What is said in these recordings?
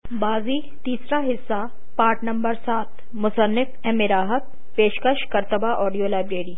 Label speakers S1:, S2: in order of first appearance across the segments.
S1: بازی تیسرا حصہ پارٹ نمبر 7 مصنف ایم راحت پیشکش کرتبہ آڈیو لائبریری۔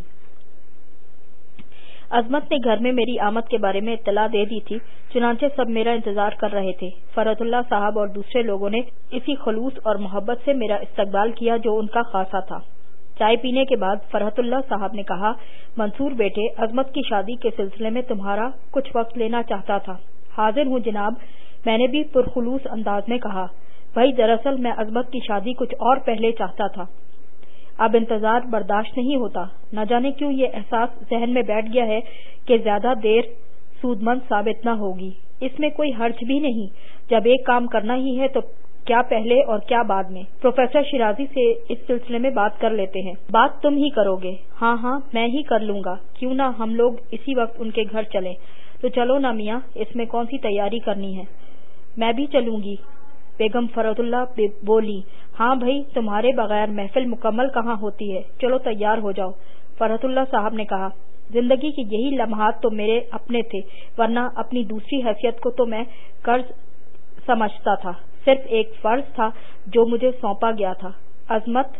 S1: عظمت نے گھر میں میری آمد کے بارے میں اطلاع دے دی تھی، چنانچہ سب میرا انتظار کر رہے تھے۔ فرحت اللہ صاحب اور دوسرے لوگوں نے اسی خلوص اور محبت سے میرا استقبال کیا جو ان کا خاصہ تھا۔ چائے پینے کے بعد فرحت اللہ صاحب نے کہا، منصور بیٹے، عظمت کی شادی کے سلسلے میں تمہارا کچھ وقت لینا چاہتا تھا۔ حاضر ہوں جناب، میں نے بھی پرخلوص انداز میں کہا۔ بھائی دراصل میں عظمت کی شادی کچھ اور پہلے چاہتا تھا، اب انتظار برداشت نہیں ہوتا۔ نہ جانے کیوں یہ احساس ذہن میں بیٹھ گیا ہے کہ زیادہ دیر سود مند ثابت نہ ہوگی۔ اس میں کوئی حرج بھی نہیں، جب ایک کام کرنا ہی ہے تو کیا پہلے اور کیا بعد میں۔ پروفیسر شیرازی سے اس سلسلے میں بات کر لیتے ہیں۔ بات تم ہی کرو گے؟ ہاں میں ہی کر لوں گا۔ کیوں نہ ہم لوگ اسی وقت ان کے گھر چلیں؟ تو چلو نا میاں، اس میں کون سی تیاری کرنی ہے؟ میں بھی چلوں گی، بیگم فرحت اللہ بولی۔ ہاں بھائی، تمہارے بغیر محفل مکمل کہاں ہوتی ہے؟ چلو تیار ہو جاؤ۔ فرحت اللہ صاحب نے کہا، زندگی کے یہی لمحات تو میرے اپنے تھے، ورنہ اپنی دوسری حیثیت کو تو میں قرض سمجھتا تھا، صرف ایک فرض تھا جو مجھے سونپا گیا تھا۔ عظمت،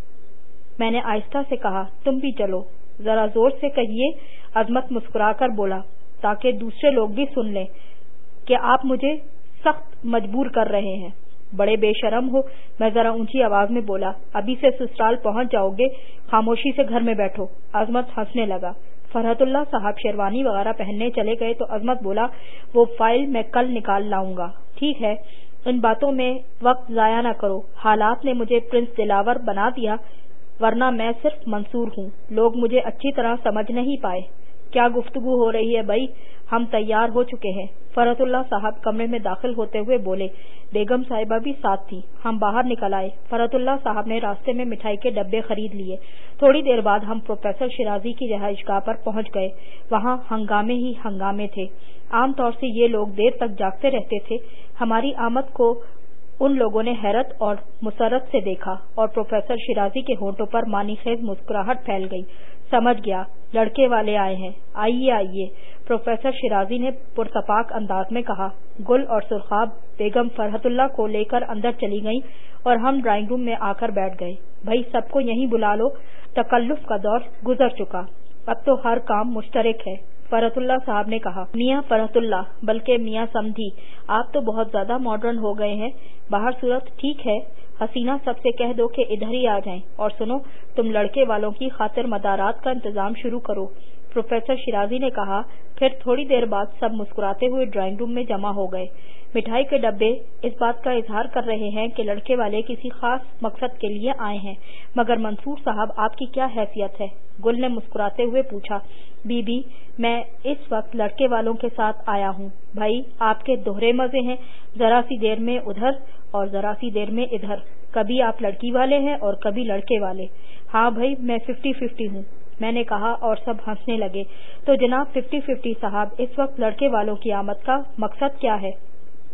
S1: میں نے آہستہ سے کہا، تم بھی چلو۔ ذرا زور سے کہیے، عظمت مسکرا کر بولا، تاکہ دوسرے لوگ بھی سن لیں کہ آپ مجھے سخت مجبور کر رہے ہیں۔ بڑے بے شرم ہو، میں ذرا اونچی آواز میں بولا، ابھی سے سسرال پہنچ جاؤ گے، خاموشی سے گھر میں بیٹھو۔ عظمت ہنسنے لگا۔ فرحت اللہ صاحب شیروانی وغیرہ پہننے چلے گئے تو عظمت بولا، وہ فائل میں کل نکال لاؤں گا۔ ٹھیک ہے، ان باتوں میں وقت ضائع نہ کرو۔ حالات نے مجھے پرنس دلاور بنا دیا، ورنہ میں صرف منصور ہوں۔ لوگ مجھے اچھی طرح سمجھ نہیں پائے۔ کیا گفتگو ہو رہی ہے بھائی؟ ہم تیار ہو چکے ہیں۔ فرحت اللہ صاحب کمرے میں داخل ہوتے ہوئے بولے۔ بیگم صاحبہ بھی ساتھ تھی۔ ہم باہر نکل آئے۔ فرحت اللہ صاحب نے راستے میں مٹھائی کے ڈبے خرید لیے۔ تھوڑی دیر بعد ہم پروفیسر شیرازی کی رہائش گاہ پر پہنچ گئے۔ وہاں ہنگامے ہی ہنگامے تھے۔ عام طور سے یہ لوگ دیر تک جاگتے رہتے تھے۔ ہماری آمد کو ان لوگوں نے حیرت اور مسرت سے دیکھا اور پروفیسر شیرازی کے ہونٹوں پر معنی خیز مسکراہٹ پھیل گئی۔ سمجھ گیا، لڑکے والے آئے ہیں۔ آئیے آئیے، پروفیسر شیرازی نے پرتپاک انداز میں کہا۔ گل اور سرخاب بیگم فرحت اللہ کو لے کر اندر چلی گئیں اور ہم ڈرائنگ روم میں آ کر بیٹھ گئے۔ بھائی سب کو یہیں بلا لو، تکلف کا دور گزر چکا، اب تو ہر کام مشترک ہے، فرحت اللہ صاحب نے کہا۔ میاں فرحت اللہ، بلکہ میاں سمدھی، آپ تو بہت زیادہ ماڈرن ہو گئے ہیں۔ باہر صورت ٹھیک ہے، حسینہ سب سے کہہ دو کہ ادھر ہی آ جائیں، اور سنو، تم لڑکے والوں کی خاطر مدارات کا انتظام شروع کرو، پروفیسر شیرازی نے کہا۔ پھر تھوڑی دیر بعد سب مسکراتے ہوئے ڈرائنگ روم میں جمع ہو گئے۔ مٹھائی کے ڈبے اس بات کا اظہار کر رہے ہیں کہ لڑکے والے کسی خاص مقصد کے لیے آئے ہیں، مگر منصور صاحب آپ کی کیا حیثیت ہے؟ گل نے مسکراتے ہوئے پوچھا۔ بی بی، میں اس وقت لڑکے والوں کے ساتھ آیا ہوں۔ بھائی آپ کے دوہرے مزے ہیں، ذرا سی دیر میں ادھر اور ذرا سی دیر میں ادھر، کبھی آپ لڑکی والے ہیں اور کبھی لڑکے والے۔ ہاں بھائی، میں 50-50 ہوں، میں نے کہا، اور سب ہنسنے لگے۔ تو جناب 50-50 صاحب، اس وقت لڑکے والوں کی آمد کا مقصد کیا ہے؟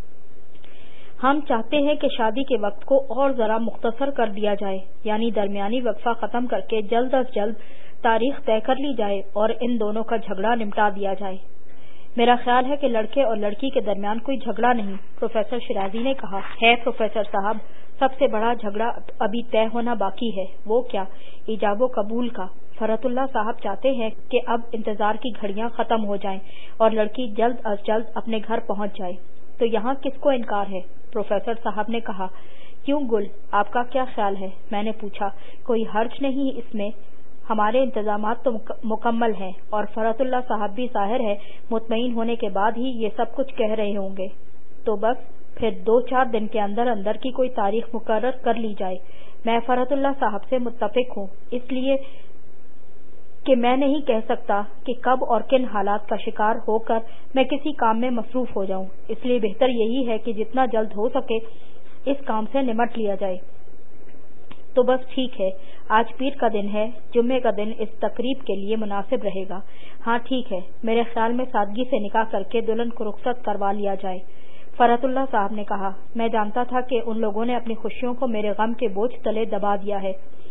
S1: ہم چاہتے ہیں کہ شادی کے وقت کو اور ذرا مختصر کر دیا جائے، یعنی درمیانی وقفہ ختم کر کے جلد از جلد تاریخ طے کر لی جائے اور ان دونوں کا جھگڑا نمٹا دیا جائے۔ میرا خیال ہے کہ لڑکے اور لڑکی کے درمیان کوئی جھگڑا نہیں، پروفیسر شیرازی نے کہا۔ ہے پروفیسر صاحب، سب سے بڑا جھگڑا ابھی طے ہونا باقی ہے۔ وہ کیا؟ ایجاب و قبول کا۔ فرحت اللہ صاحب چاہتے ہیں کہ اب انتظار کی گھڑیاں ختم ہو جائیں اور لڑکی جلد از جلد اپنے گھر پہنچ جائے۔ تو یہاں کس کو انکار ہے؟ پروفیسر صاحب نے کہا۔ کیوں گل، آپ کا کیا خیال ہے؟ میں نے پوچھا۔ کوئی حرج نہیں اس میں، ہمارے انتظامات تو مکمل ہیں، اور فرحت اللہ صاحب بھی ظاہر ہے مطمئن ہونے کے بعد ہی یہ سب کچھ کہہ رہے ہوں گے۔ تو بس پھر 2-4 دن کے اندر اندر کی کوئی تاریخ مقرر کر لی جائے۔ میں فرحت اللہ صاحب سے متفق ہوں، اس لیے کہ میں نہیں کہہ سکتا کہ کب اور کن حالات کا شکار ہو کر میں کسی کام میں مصروف ہو جاؤں، اس لیے بہتر یہی ہے کہ جتنا جلد ہو سکے اس کام سے نمٹ لیا جائے۔ تو بس ٹھیک ہے، آج پیر کا دن ہے، جمعے کا دن اس تقریب کے لیے مناسب رہے گا۔ ہاں ٹھیک ہے، میرے خیال میں سادگی سے نکاح کر کے دلہن کو رخصت کروا لیا جائے، فرحت اللہ صاحب نے کہا۔ میں جانتا تھا کہ ان لوگوں نے اپنی خوشیوں کو میرے غم کے بوجھ تلے دبا دیا ہے۔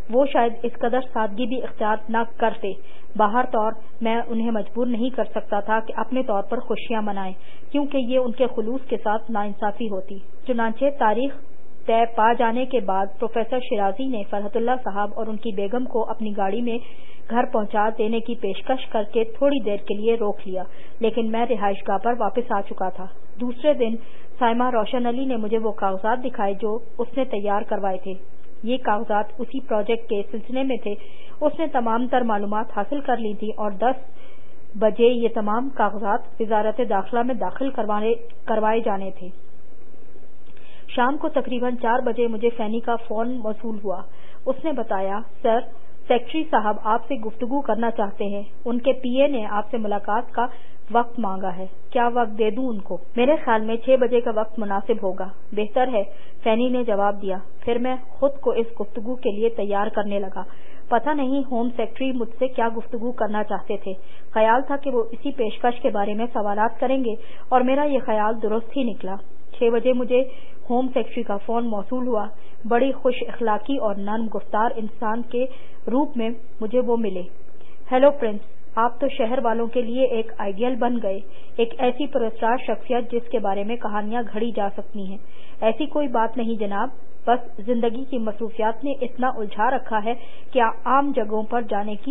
S1: وہ شاید اس قدر سادگی بھی اختیار نہ کرتے، باہر طور میں انہیں مجبور نہیں کر سکتا تھا کہ اپنے طور پر خوشیاں منائیں، کیونکہ یہ ان کے خلوص کے ساتھ ناانصافی ہوتی۔ چنانچہ تاریخ طے پا جانے کے بعد پروفیسر شیرازی نے فرحت اللہ صاحب اور ان کی بیگم کو اپنی گاڑی میں گھر پہنچا دینے کی پیشکش کر کے تھوڑی دیر کے لیے روک لیا، لیکن میں رہائش گاہ پر واپس آ چکا تھا۔ دوسرے دن سائمہ روشن علی نے مجھے وہ کاغذات دکھائے جو اس نے تیار کروائے تھے۔ یہ کاغذات اسی پروجیکٹ کے سلسلے میں تھے۔ اس نے تمام تر معلومات حاصل کر لی تھی اور 10 بجے یہ تمام کاغذات وزارت داخلہ میں داخل کروائے جانے تھے۔ شام کو تقریباً 4 بجے مجھے فینی کا فون موصول ہوا۔ اس نے بتایا، سر، سیکرٹری صاحب آپ سے گفتگو کرنا چاہتے ہیں۔ ان کے پی اے نے آپ سے ملاقات کا وقت مانگا ہے۔ کیا وقت دے دوں ان کو؟ میرے خیال میں 6 بجے کا وقت مناسب ہوگا۔ بہتر ہے، فینی نے جواب دیا۔ پھر میں خود کو اس گفتگو کے لیے تیار کرنے لگا۔ پتہ نہیں ہوم سیکرٹری مجھ سے کیا گفتگو کرنا چاہتے تھے۔ خیال تھا کہ وہ اسی پیشکش کے بارے میں سوالات کریں گے اور میرا یہ خیال درست ہی نکلا۔ 6 بجے مجھے ہوم سیکرٹری کا فون موصول ہوا۔ بڑی خوش اخلاقی اور نرم گفتار انسان کے روپ میں مجھے وہ ملے۔ ہیلو پرنس، آپ تو شہر والوں کے لیے ایک آئیڈیل بن گئے، ایک ایسی پراسرار شخصیت جس کے بارے میں کہانیاں گھڑی جا سکتی ہیں۔ ایسی کوئی بات نہیں جناب، بس زندگی کی مصروفیات نے اتنا الجھا رکھا ہے کہ عام جگہوں پر جانے کی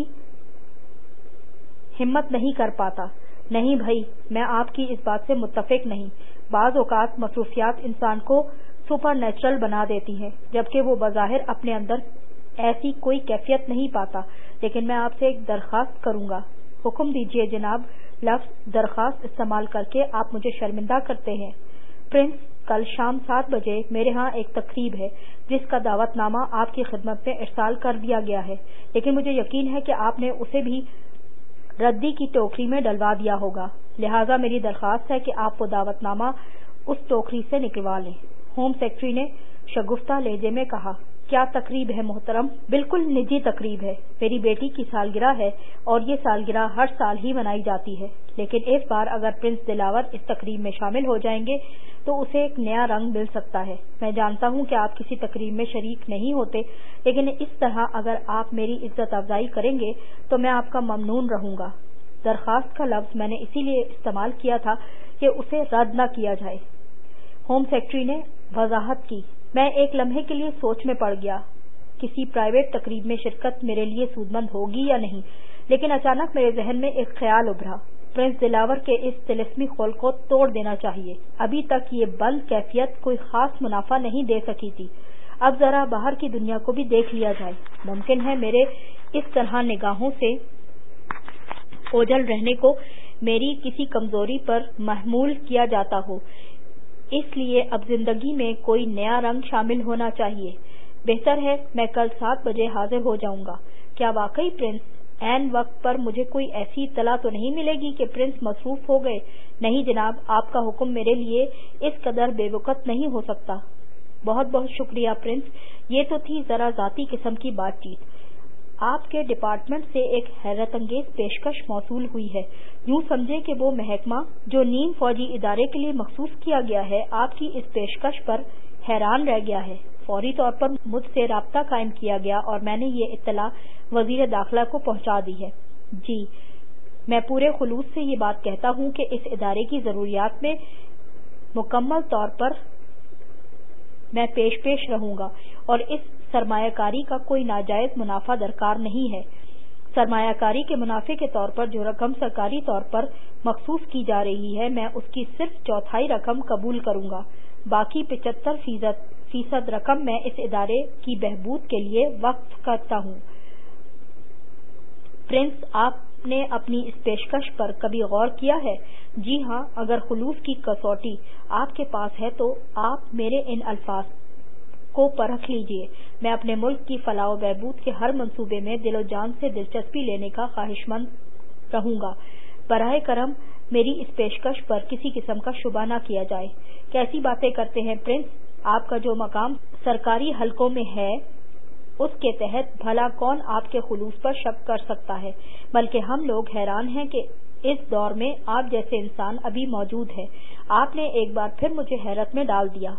S1: ہمت نہیں کر پاتا۔ نہیں بھائی، میں آپ کی اس بات سے متفق نہیں۔ بعض اوقات مصروفیات انسان کو سپر نیچرل بنا دیتی ہیں، جبکہ وہ بظاہر اپنے اندر ایسی کوئی کیفیت نہیں پاتا۔ لیکن میں آپ سے ایک درخواست کروں گا۔ حکم دیجیے جناب۔ لفظ درخواست استعمال کر کے آپ مجھے شرمندہ کرتے ہیں۔ پرنس، کل شام 7 بجے میرے ہاں ایک تقریب ہے جس کا دعوت نامہ آپ کی خدمت میں ارسال کر دیا گیا ہے، لیکن مجھے یقین ہے کہ آپ نے اسے بھی ردی کی ٹوکری میں ڈلوا دیا ہوگا، لہٰذا میری درخواست ہے کہ آپ وہ دعوت نامہ اس ٹوکری سے نکلوا لیں۔ ہوم سیکرٹری نے شگفتہ لہجے میں کہا۔ کیا تقریب ہے محترم؟ بالکل نجی تقریب ہے۔ میری بیٹی کی سالگرہ ہے اور یہ سالگرہ ہر سال ہی منائی جاتی ہے، لیکن اس بار اگر پرنس دلاور اس تقریب میں شامل ہو جائیں گے تو اسے ایک نیا رنگ مل سکتا ہے۔ میں جانتا ہوں کہ آپ کسی تقریب میں شریک نہیں ہوتے، لیکن اس طرح اگر آپ میری عزت افزائی کریں گے تو میں آپ کا ممنون رہوں گا۔ درخواست کا لفظ میں نے اسی لیے استعمال کیا تھا کہ اسے رد نہ کیا جائے۔ ہوم سیکرٹری نے وضاحت کی۔ میں ایک لمحے کے لیے سوچ میں پڑ گیا، کسی پرائیویٹ تقریب میں شرکت میرے لیے سودمند ہوگی یا نہیں، لیکن اچانک میرے ذہن میں ایک خیال ابھرا۔ پرنس دلاور کے اس طلسمی خول کو توڑ دینا چاہیے۔ ابھی تک یہ بند کیفیت کوئی خاص منافع نہیں دے سکی تھی، اب ذرا باہر کی دنیا کو بھی دیکھ لیا جائے۔ ممکن ہے میرے اس طرح نگاہوں سے اوجھل رہنے کو میری کسی کمزوری پر محمول کیا جاتا ہو، اس لیے اب زندگی میں کوئی نیا رنگ شامل ہونا چاہیے۔ بہتر ہے میں کل 7 بجے حاضر ہو جاؤں گا۔ کیا واقعی پرنس؟ عین وقت پر مجھے کوئی ایسی اطلاع تو نہیں ملے گی کہ پرنس مصروف ہو گئے؟ نہیں جناب، آپ کا حکم میرے لیے اس قدر بے وقت نہیں ہو سکتا۔ بہت بہت شکریہ پرنس، یہ تو تھی ذرا ذاتی قسم کی بات چیت۔ آپ کے ڈپارٹمنٹ سے ایک حیرت انگیز پیشکش موصول ہوئی ہے۔ یوں سمجھے کہ وہ محکمہ جو نیم فوجی ادارے کے لیے مخصوص کیا گیا ہے آپ کی اس پیشکش پر حیران رہ گیا ہے۔ فوری طور پر مجھ سے رابطہ قائم کیا گیا اور میں نے یہ اطلاع وزیر داخلہ کو پہنچا دی ہے۔ جی، میں پورے خلوص سے یہ بات کہتا ہوں کہ اس ادارے کی ضروریات میں مکمل طور پر میں پیش رہوں گا اور اس سرمایہ کاری کا کوئی ناجائز منافع درکار نہیں ہے۔ سرمایہ کاری کے منافع کے طور پر جو رقم سرکاری طور پر مخصوص کی جا رہی ہے میں اس کی صرف 1/4 رقم قبول کروں گا، باقی 75% رقم میں اس ادارے کی بہبود کے لیے وقف کرتا ہوں۔ پرنس، آپ نے اپنی اس پیشکش پر کبھی غور کیا ہے؟ جی ہاں، اگر خلوص کی کسوٹی آپ کے پاس ہے تو آپ میرے ان الفاظ کو پرکھ لیجئے۔ میں اپنے ملک کی فلاح و بہبود کے ہر منصوبے میں دل و جان سے دلچسپی لینے کا خواہشمند رہوں گا۔ براہ کرم میری اس پیشکش پر کسی قسم کا شبہ نہ کیا جائے۔ کیسی باتیں کرتے ہیں پرنس؟ آپ کا جو مقام سرکاری حلقوں میں ہے اس کے تحت بھلا کون آپ کے خلوص پر شک کر سکتا ہے؟ بلکہ ہم لوگ حیران ہیں کہ اس دور میں آپ جیسے انسان ابھی موجود ہے۔ آپ نے ایک بار پھر مجھے حیرت میں ڈال دیا۔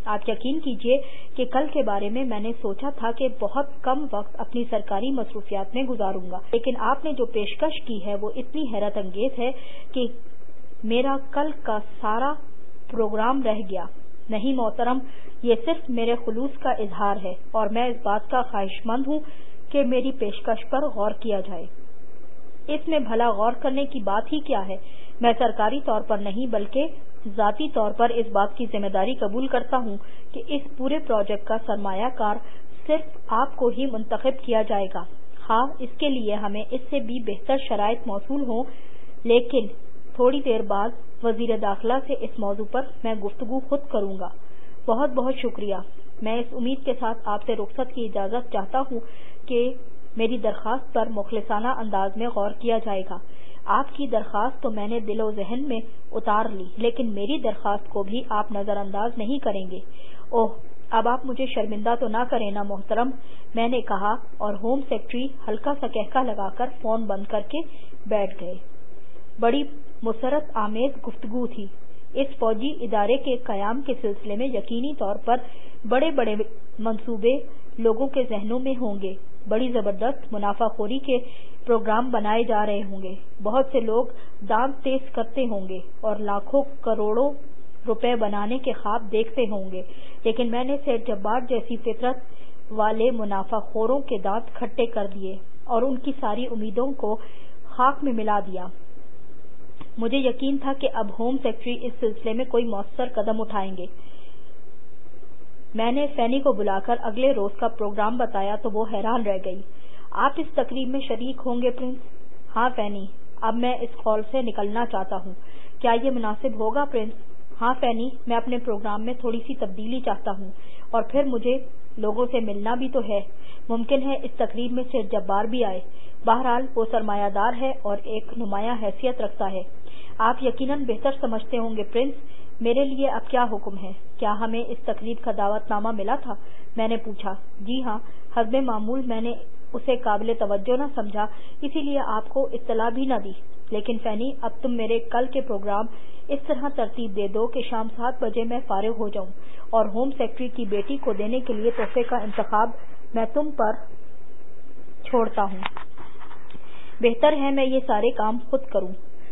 S1: آپ یقین کیجئے کہ کل کے بارے میں نے سوچا تھا کہ بہت کم وقت اپنی سرکاری مصروفیات میں گزاروں گا، لیکن آپ نے جو پیشکش کی ہے وہ اتنی حیرت انگیز ہے کہ میرا کل کا سارا پروگرام رہ گیا۔ نہیں محترم، یہ صرف میرے خلوص کا اظہار ہے اور میں اس بات کا خواہش مند ہوں کہ میری پیشکش پر غور کیا جائے۔ اس میں بھلا غور کرنے کی بات ہی کیا ہے؟ میں سرکاری طور پر نہیں بلکہ ذاتی طور پر اس بات کی ذمہ داری قبول کرتا ہوں کہ اس پورے پروجیکٹ کا سرمایہ کار صرف آپ کو ہی منتخب کیا جائے گا۔ ہاں، اس کے لیے ہمیں اس سے بھی بہتر شرائط موصول ہوں، لیکن تھوڑی دیر بعد وزیر داخلہ سے اس موضوع پر میں گفتگو خود کروں گا۔ بہت بہت شکریہ۔ میں اس امید کے ساتھ آپ سے رخصت کی اجازت چاہتا ہوں کہ میری درخواست پر مخلصانہ انداز میں غور کیا جائے گا۔ آپ کی درخواست تو میں نے دل و ذہن میں اتار لی، لیکن میری درخواست کو بھی آپ نظر انداز نہیں کریں گے۔ اوہ، اب آپ مجھے شرمندہ تو نہ کریں نا محترم، میں نے کہا، اور ہوم سیکرٹری ہلکا سا کہکا لگا کر فون بند کر کے بیٹھ گئے۔ بڑی مسرت آمیز گفتگو تھی۔ اس فوجی ادارے کے قیام کے سلسلے میں یقینی طور پر بڑے بڑے منصوبے لوگوں کے ذہنوں میں ہوں گے، بڑی زبردست منافع خوری کے پروگرام بنائے جا رہے ہوں گے، بہت سے لوگ دانت تیز کرتے ہوں گے اور لاکھوں کروڑوں روپے بنانے کے خواب دیکھتے ہوں گے، لیکن میں نے سیٹھ جبار جیسی فطرت والے منافع خوروں کے دانت کھٹے کر دیے اور ان کی ساری امیدوں کو خاک میں ملا دیا۔ مجھے یقین تھا کہ اب ہوم سیکرٹری اس سلسلے میں کوئی مؤثر قدم اٹھائیں گے۔ میں نے فینی کو بلا کر اگلے روز کا پروگرام بتایا تو وہ حیران رہ گئی۔ آپ اس تقریب میں شریک ہوں گے پرنس؟ ہاں فینی، اب میں اس قول سے نکلنا چاہتا ہوں۔ کیا یہ مناسب ہوگا پرنس؟ ہاں فینی، میں اپنے پروگرام میں تھوڑی سی تبدیلی چاہتا ہوں، اور پھر مجھے لوگوں سے ملنا بھی تو ہے۔ ممکن ہے اس تقریب میں سیٹھ جبار بھی آئے۔ بہرحال وہ سرمایہ دار ہے اور ایک نمایاں حیثیت رکھتا ہے۔ آپ یقیناً بہتر سمجھتے ہوں گے پرنس، میرے لیے اب کیا حکم ہے؟ کیا ہمیں اس تقریب کا دعوت نامہ ملا تھا؟ میں نے پوچھا۔ جی ہاں، حسب معمول میں نے اسے قابل توجہ نہ سمجھا، اسی لیے آپ کو اطلاع بھی نہ دی۔ لیکن فینی، اب تم میرے کل کے پروگرام اس طرح ترتیب دے دو کہ شام 7 بجے میں فارغ ہو جاؤں، اور ہوم سیکرٹری کی بیٹی کو دینے کے لیے تحفے کا انتخاب میں تم پر چھوڑتا ہوں۔ بہتر ہے میں یہ سارے کام خود کروں۔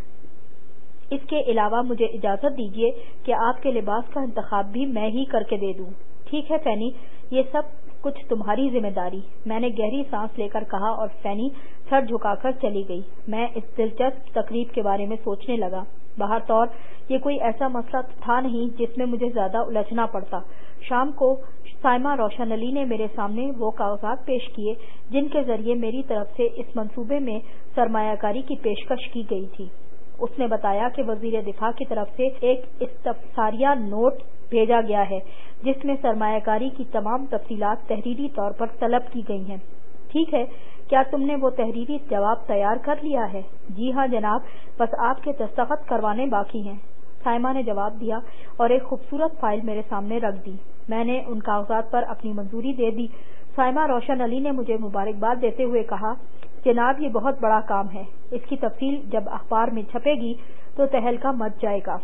S1: اس کے علاوہ مجھے اجازت دیجیے کہ آپ کے لباس کا انتخاب بھی میں ہی کر کے دے دوں۔ ٹھیک ہے فینی، یہ سب کچھ تمہاری ذمہ داری، میں نے گہری سانس لے کر کہا، اور فینی سر جھکا کر چلی گئی۔ میں اس دلچسپ تقریب کے بارے میں سوچنے لگا۔ بہرطور یہ کوئی ایسا مسئلہ تھا نہیں جس میں مجھے زیادہ الجھنا پڑتا۔ شام کو سائمہ روشن علی نے میرے سامنے وہ کاغذات پیش کیے جن کے ذریعے میری طرف سے اس منصوبے میں سرمایہ کاری کی پیشکش کی گئی تھی۔ اس نے بتایا کہ وزیر دفاع کی طرف سے ایک استفساریہ نوٹ بھیجا گیا ہے جس میں سرمایہ کاری کی تمام تفصیلات تحریری طور پر طلب کی گئی ہیں۔ ٹھیک ہے، کیا تم نے وہ تحریری جواب تیار کر لیا ہے؟ جی ہاں جناب، بس آپ کے دستخط کروانے باقی ہیں، سائمہ نے جواب دیا اور ایک خوبصورت فائل میرے سامنے رکھ دی۔ میں نے ان کاغذات پر اپنی منظوری دے دی۔ سائمہ روشن علی نے مجھے مبارکباد دیتے ہوئے کہا، جناب یہ بہت بڑا کام ہے، اس کی تفصیل جب اخبار میں چھپے گی تو تہلکہ مچ جائے گا۔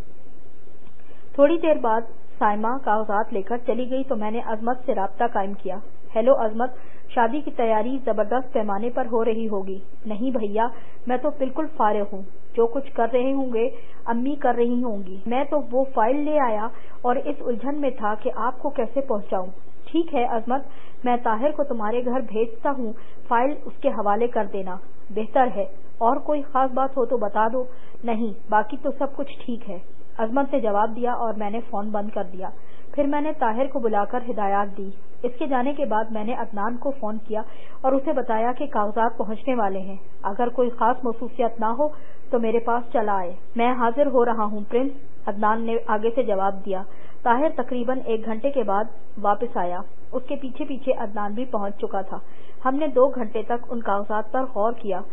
S1: تھوڑی دیر بعد سائمہ کاغذات لے کر چلی گئی تو میں نے عظمت سے رابطہ قائم کیا۔ ہیلو عظمت، شادی کی تیاری زبردست پیمانے پر ہو رہی ہوگی؟ نہیں بھیا، میں تو بالکل فارغ ہوں، جو کچھ کر رہے ہوں گے امی کر رہی ہوں گی۔ میں تو وہ فائل لے آیا اور اس الجھن میں تھا کہ آپ کو کیسے پہنچاؤں۔ ٹھیک ہے عظمت، میں طاہر کو تمہارے گھر بھیجتا ہوں، فائل اس کے حوالے کر دینا۔ بہتر ہے، اور کوئی خاص بات ہو تو بتا دو۔ نہیں، باقی تو سب کچھ ٹھیک ہے، عظمت نے جواب دیا، اور میں نے فون بند کر دیا۔ پھر میں نے طاہر کو بلا کر ہدایات دی۔ اس کے جانے کے بعد میں نے عدنان کو فون کیا اور اسے بتایا کہ کاغذات پہنچنے والے ہیں، اگر کوئی خاص مصروفیت نہ ہو تو میرے پاس چلا آئے۔ میں حاضر ہو رہا ہوں پرنس، عدنان نے آگے سے جواب دیا۔ طاہر تقریباً 1 گھنٹے کے بعد واپس آیا، اس کے پیچھے پیچھے عدنان بھی پہنچ چکا تھا۔ ہم نے 2 گھنٹے تک ان کاغذات پر غور کیا۔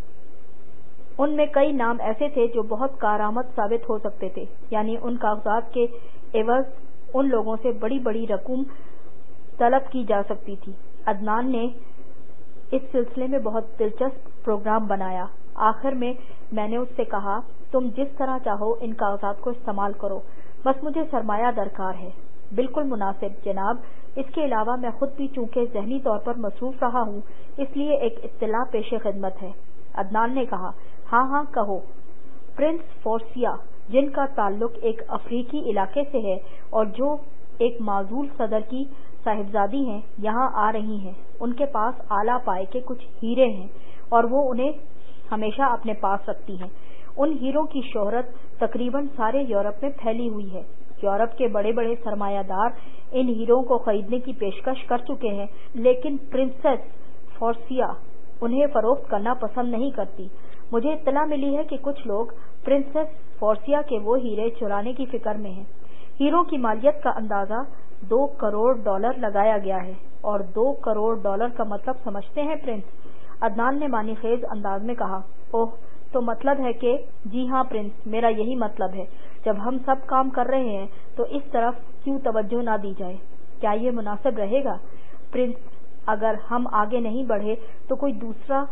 S1: ان میں کئی نام ایسے تھے جو بہت کارآمد ثابت ہو سکتے تھے، یعنی ان کاغذات کے عوض ان لوگوں سے بڑی بڑی رقم طلب کی جا سکتی تھی۔ عدنان نے اس سلسلے میں بہت دلچسپ پروگرام بنایا۔ آخر میں نے اس سے کہا، تم جس طرح چاہو ان کاغذات کو استعمال کرو، بس مجھے سرمایہ درکار ہے۔ بالکل مناسب جناب، اس کے علاوہ میں خود بھی چونکہ ذہنی طور پر مصروف رہا ہوں اس لیے ایک اطلاع پیش خدمت ہے۔ عدنان نے کہا، ہاں ہاں کہو۔ پرنس فورسیا، جن کا تعلق ایک افریقی علاقے سے ہے اور جو ایک معزول صدر کی صاحبزادی ہیں، یہاں آ رہی ہیں۔ ان کے پاس اعلیٰ پائے کے کچھ ہیرے ہیں اور وہ انہیں ہمیشہ اپنے پاس رکھتی ہیں۔ ان ہیروں کی شہرت تقریباً سارے یورپ میں پھیلی ہوئی ہے۔ یورپ کے بڑے بڑے سرمایہ دار ان ہیروں کو خریدنے کی پیشکش کر چکے ہیں، لیکن پرنسس فورسیا انہیں فروخت کرنا پسند نہیں کرتی۔ مجھے اطلاع ملی ہے کہ کچھ لوگ پرنسس فورسیا کے وہ ہیرے چرانے کی فکر میں ہیں۔ ہیروں کی مالیت کا اندازہ $2 کروڑ لگایا گیا ہے۔ اور $2 کروڑ کا مطلب سمجھتے ہیں پرنس؟ عدنان نے معنی خیز انداز میں کہا، اوہ، تو مطلب ہے کہ… جی ہاں پرنس، میرا یہی مطلب ہے۔ جب ہم سب کام کر رہے ہیں تو اس طرف کیوں توجہ نہ دی جائے؟ کیا یہ مناسب رہے گا پرنس؟ اگر ہم آگے نہیں بڑھے تو کوئی دوسرا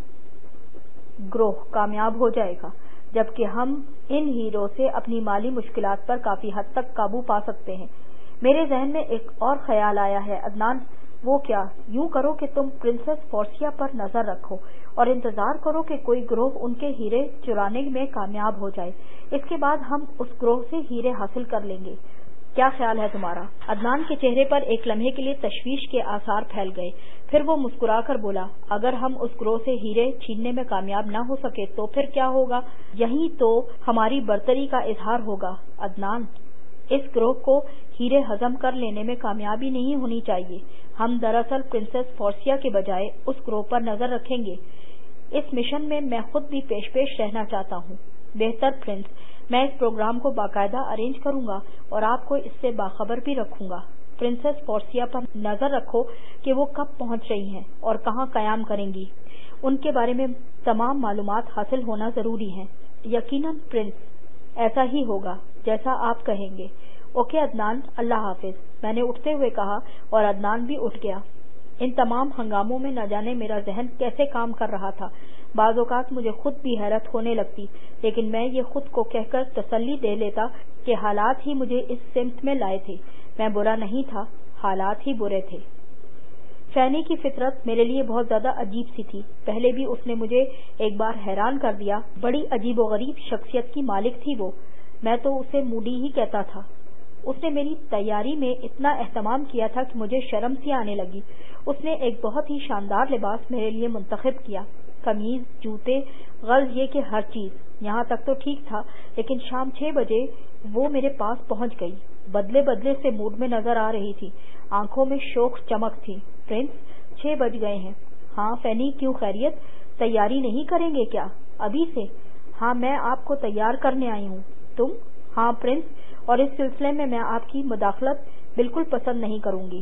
S1: گروہ کامیاب ہو جائے گا، جبکہ ہم ان ہیروں سے اپنی مالی مشکلات پر کافی حد تک قابو پا سکتے ہیں۔ میرے ذہن میں ایک اور خیال آیا ہے عدنان۔ وہ کیا؟ یوں کرو کہ تم پرنسس فورسیا پر نظر رکھو اور انتظار کرو کہ کوئی گروہ ان کے ہیرے چرانے میں کامیاب ہو جائے۔ اس کے بعد ہم اس گروہ سے ہیرے حاصل کر لیں گے۔ کیا خیال ہے تمہارا؟ عدنان کے چہرے پر ایک لمحے کے لیے تشویش کے آثار پھیل گئے، پھر وہ مسکرا کر بولا، اگر ہم اس گروہ سے ہیرے چھیننے میں کامیاب نہ ہو سکے تو پھر کیا ہوگا؟ یہی تو ہماری برتری کا اظہار ہوگا عدنان۔ اس گروہ کو ہیرے ہضم کر لینے میں کامیابی نہیں ہونی چاہیے۔ ہم دراصل پرنسس فورسیا کے بجائے اس گروہ پر نظر رکھیں گے۔ اس مشن میں میں خود بھی پیش رہنا چاہتا ہوں۔ بہتر پرنس، میں اس پروگرام کو باقاعدہ ارینج کروں گا اور آپ کو اس سے باخبر بھی رکھوں گا۔ پرنسس فورسیا پر نظر رکھو کہ وہ کب پہنچ رہی ہیں اور کہاں قیام کریں گی۔ ان کے بارے میں تمام معلومات حاصل ہونا ضروری ہے۔ یقیناً پرنس، ایسا ہی ہوگا جیسا آپ کہیں گے۔ اوکے عدنان، اللہ حافظ، میں نے اٹھتے ہوئے کہا اور عدنان بھی اٹھ گیا۔ ان تمام ہنگاموں میں نہ جانے میرا ذہن کیسے کام کر رہا تھا۔ بعض اوقات مجھے خود بھی حیرت ہونے لگتی، لیکن میں یہ خود کو کہہ کر تسلی دے لیتا کہ حالات ہی مجھے اس سمت میں لائے تھے۔ میں برا نہیں تھا، حالات ہی برے تھے۔ فینی کی فطرت میرے لیے بہت زیادہ عجیب سی تھی۔ پہلے بھی اس نے مجھے ایک بار حیران کر دیا۔ بڑی عجیب و غریب شخصیت کی مالک تھی وہ۔ میں تو اسے موڈی ہی کہتا تھا۔ اس نے میری تیاری میں اتنا اہتمام کیا تھا کہ مجھے شرم سی آنے لگی۔ اس نے ایک بہت ہی شاندار لباس میرے لیے منتخب کیا، قمیض، جوتے، غرض یہ کہ ہر چیز۔ یہاں تک تو ٹھیک تھا، لیکن شام 6 بجے وہ میرے پاس پہنچ گئی، بدلے سے موڈ میں نظر آ رہی تھی، آنکھوں میں شوق چمک تھی۔ پرنس، 6 بج گئے ہیں۔ ہاں فینی، کیوں خیریت؟ تیاری نہیں کریں گے کیا ابھی سے؟ ہاں، میں آپ کو تیار کرنے آئی ہوں۔ تم؟ ہاں پرنس، اور اس سلسلے میں آپ کی مداخلت بالکل پسند نہیں کروں گی۔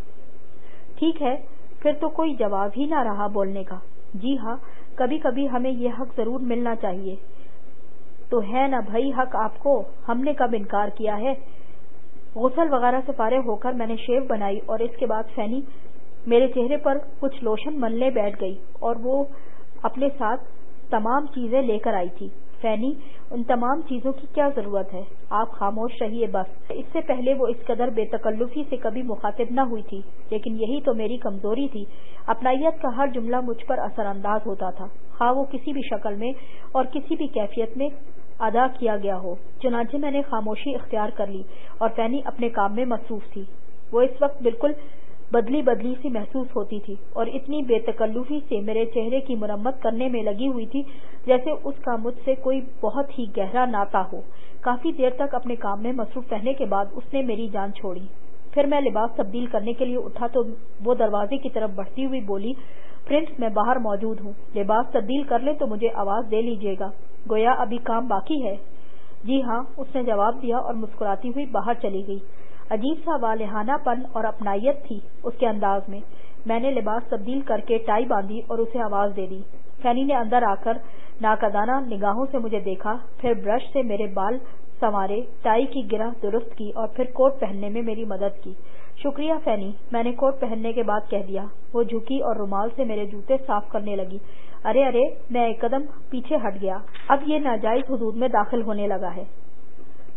S1: ٹھیک ہے، پھر تو کوئی جواز ہی نہ رہا بولنے کا۔ جی ہاں، کبھی کبھی ہمیں یہ حق ضرور ملنا چاہیے۔ تو ہے نا بھائی حق آپ کو، ہم نے کب انکار کیا ہے؟ غسل وغیرہ سے فارغ ہو کر میں نے شیو بنائی اور اس کے بعد فینی میرے چہرے پر کچھ لوشن ملنے بیٹھ گئی اور وہ اپنے ساتھ تمام چیزیں لے کر آئی تھی۔ فینی، ان تمام چیزوں کی کیا ضرورت ہے؟ آپ خاموش رہیے بس۔ اس سے پہلے وہ اس قدر بے تکلفی سے کبھی مخاطب نہ ہوئی تھی، لیکن یہی تو میری کمزوری تھی۔ اپنائیت کا ہر جملہ مجھ پر اثر انداز ہوتا تھا، خواہ وہ کسی بھی شکل میں اور کسی بھی کیفیت میں ادا کیا گیا ہو۔ چنانچہ میں نے خاموشی اختیار کر لی اور فینی اپنے کام میں مصروف تھی۔ وہ اس وقت بالکل بدلی سی محسوس ہوتی تھی اور اتنی بے تکلفی سے میرے چہرے کی مرمت کرنے میں لگی ہوئی تھی جیسے اس کا مجھ سے کوئی بہت ہی گہرا ناطہ ہو۔ کافی دیر تک اپنے کام میں مصروف رہنے کے بعد اس نے میری جان چھوڑی۔ پھر میں لباس تبدیل کرنے کے لیے اٹھا تو وہ دروازے کی طرف بڑھتی ہوئی بولی، پرنس، میں باہر موجود ہوں، لباس تبدیل کر لیں تو مجھے آواز دے لیجیے گا، گویا ابھی کام باقی ہے۔ جی ہاں، اس نے جواب دیا اور مسکراتی ہوئی باہر چلی گئی۔ عجیب سا والہانہ پن اور اپنائیت تھی اس کے انداز میں۔ میں نے لباس تبدیل کر کے ٹائی باندھی اور اسے آواز دے دی۔ فینی نے اندر آ کر ناقدانہ نگاہوں سے مجھے دیکھا، پھر برش سے میرے بال سنوارے، ٹائی کی گرہ درست کی اور پھر کوٹ پہننے میں میری مدد کی۔ شکریہ فینی، میں نے کوٹ پہننے کے بعد کہہ دیا۔ وہ جھکی اور رومال سے میرے جوتے صاف کرنے لگی۔ ارے، میں ایک قدم پیچھے ہٹ گیا۔ اب یہ ناجائز حدود میں داخل ہونے لگا ہے۔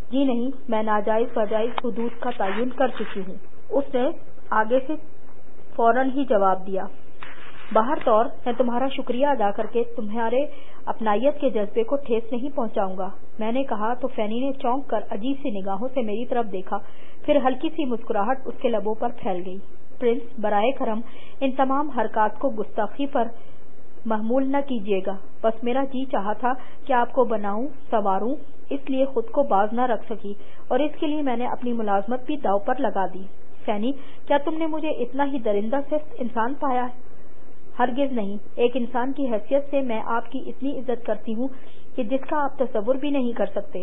S1: جی نہیں، میں ناجائز فجائز حدود کا تعین کر چکی ہوں۔ اس نے آگے سے فوراً ہی جواب دیا۔ باہر طور میں تمہارا شکریہ ادا کر کے تمہارے اپنائیت کے جذبے کو ٹھیس نہیں پہنچاؤں گا، میں نے کہا تو فینی نے چونک کر عجیب سی نگاہوں سے میری طرف دیکھا، پھر ہلکی سی مسکراہٹ اس کے لبوں پر پھیل گئی۔ پرنس، برائے کرم ان تمام حرکات کو گستاخی پر محمول نہ کیجیے گا، بس میرا جی چاہا تھا کہ آپ کو بناؤں سنواروں، اس لیے خود کو باز نہ رکھ سکی اور اس کے لیے میں نے اپنی ملازمت بھی داؤ پر لگا دی۔ فینی، کیا تم نے مجھے اتنا ہی درندہ سست انسان پایا ہے؟ ہرگز نہیں، ایک انسان کی حیثیت سے میں آپ کی اتنی عزت کرتی ہوں کہ جس کا آپ تصور بھی نہیں کر سکتے۔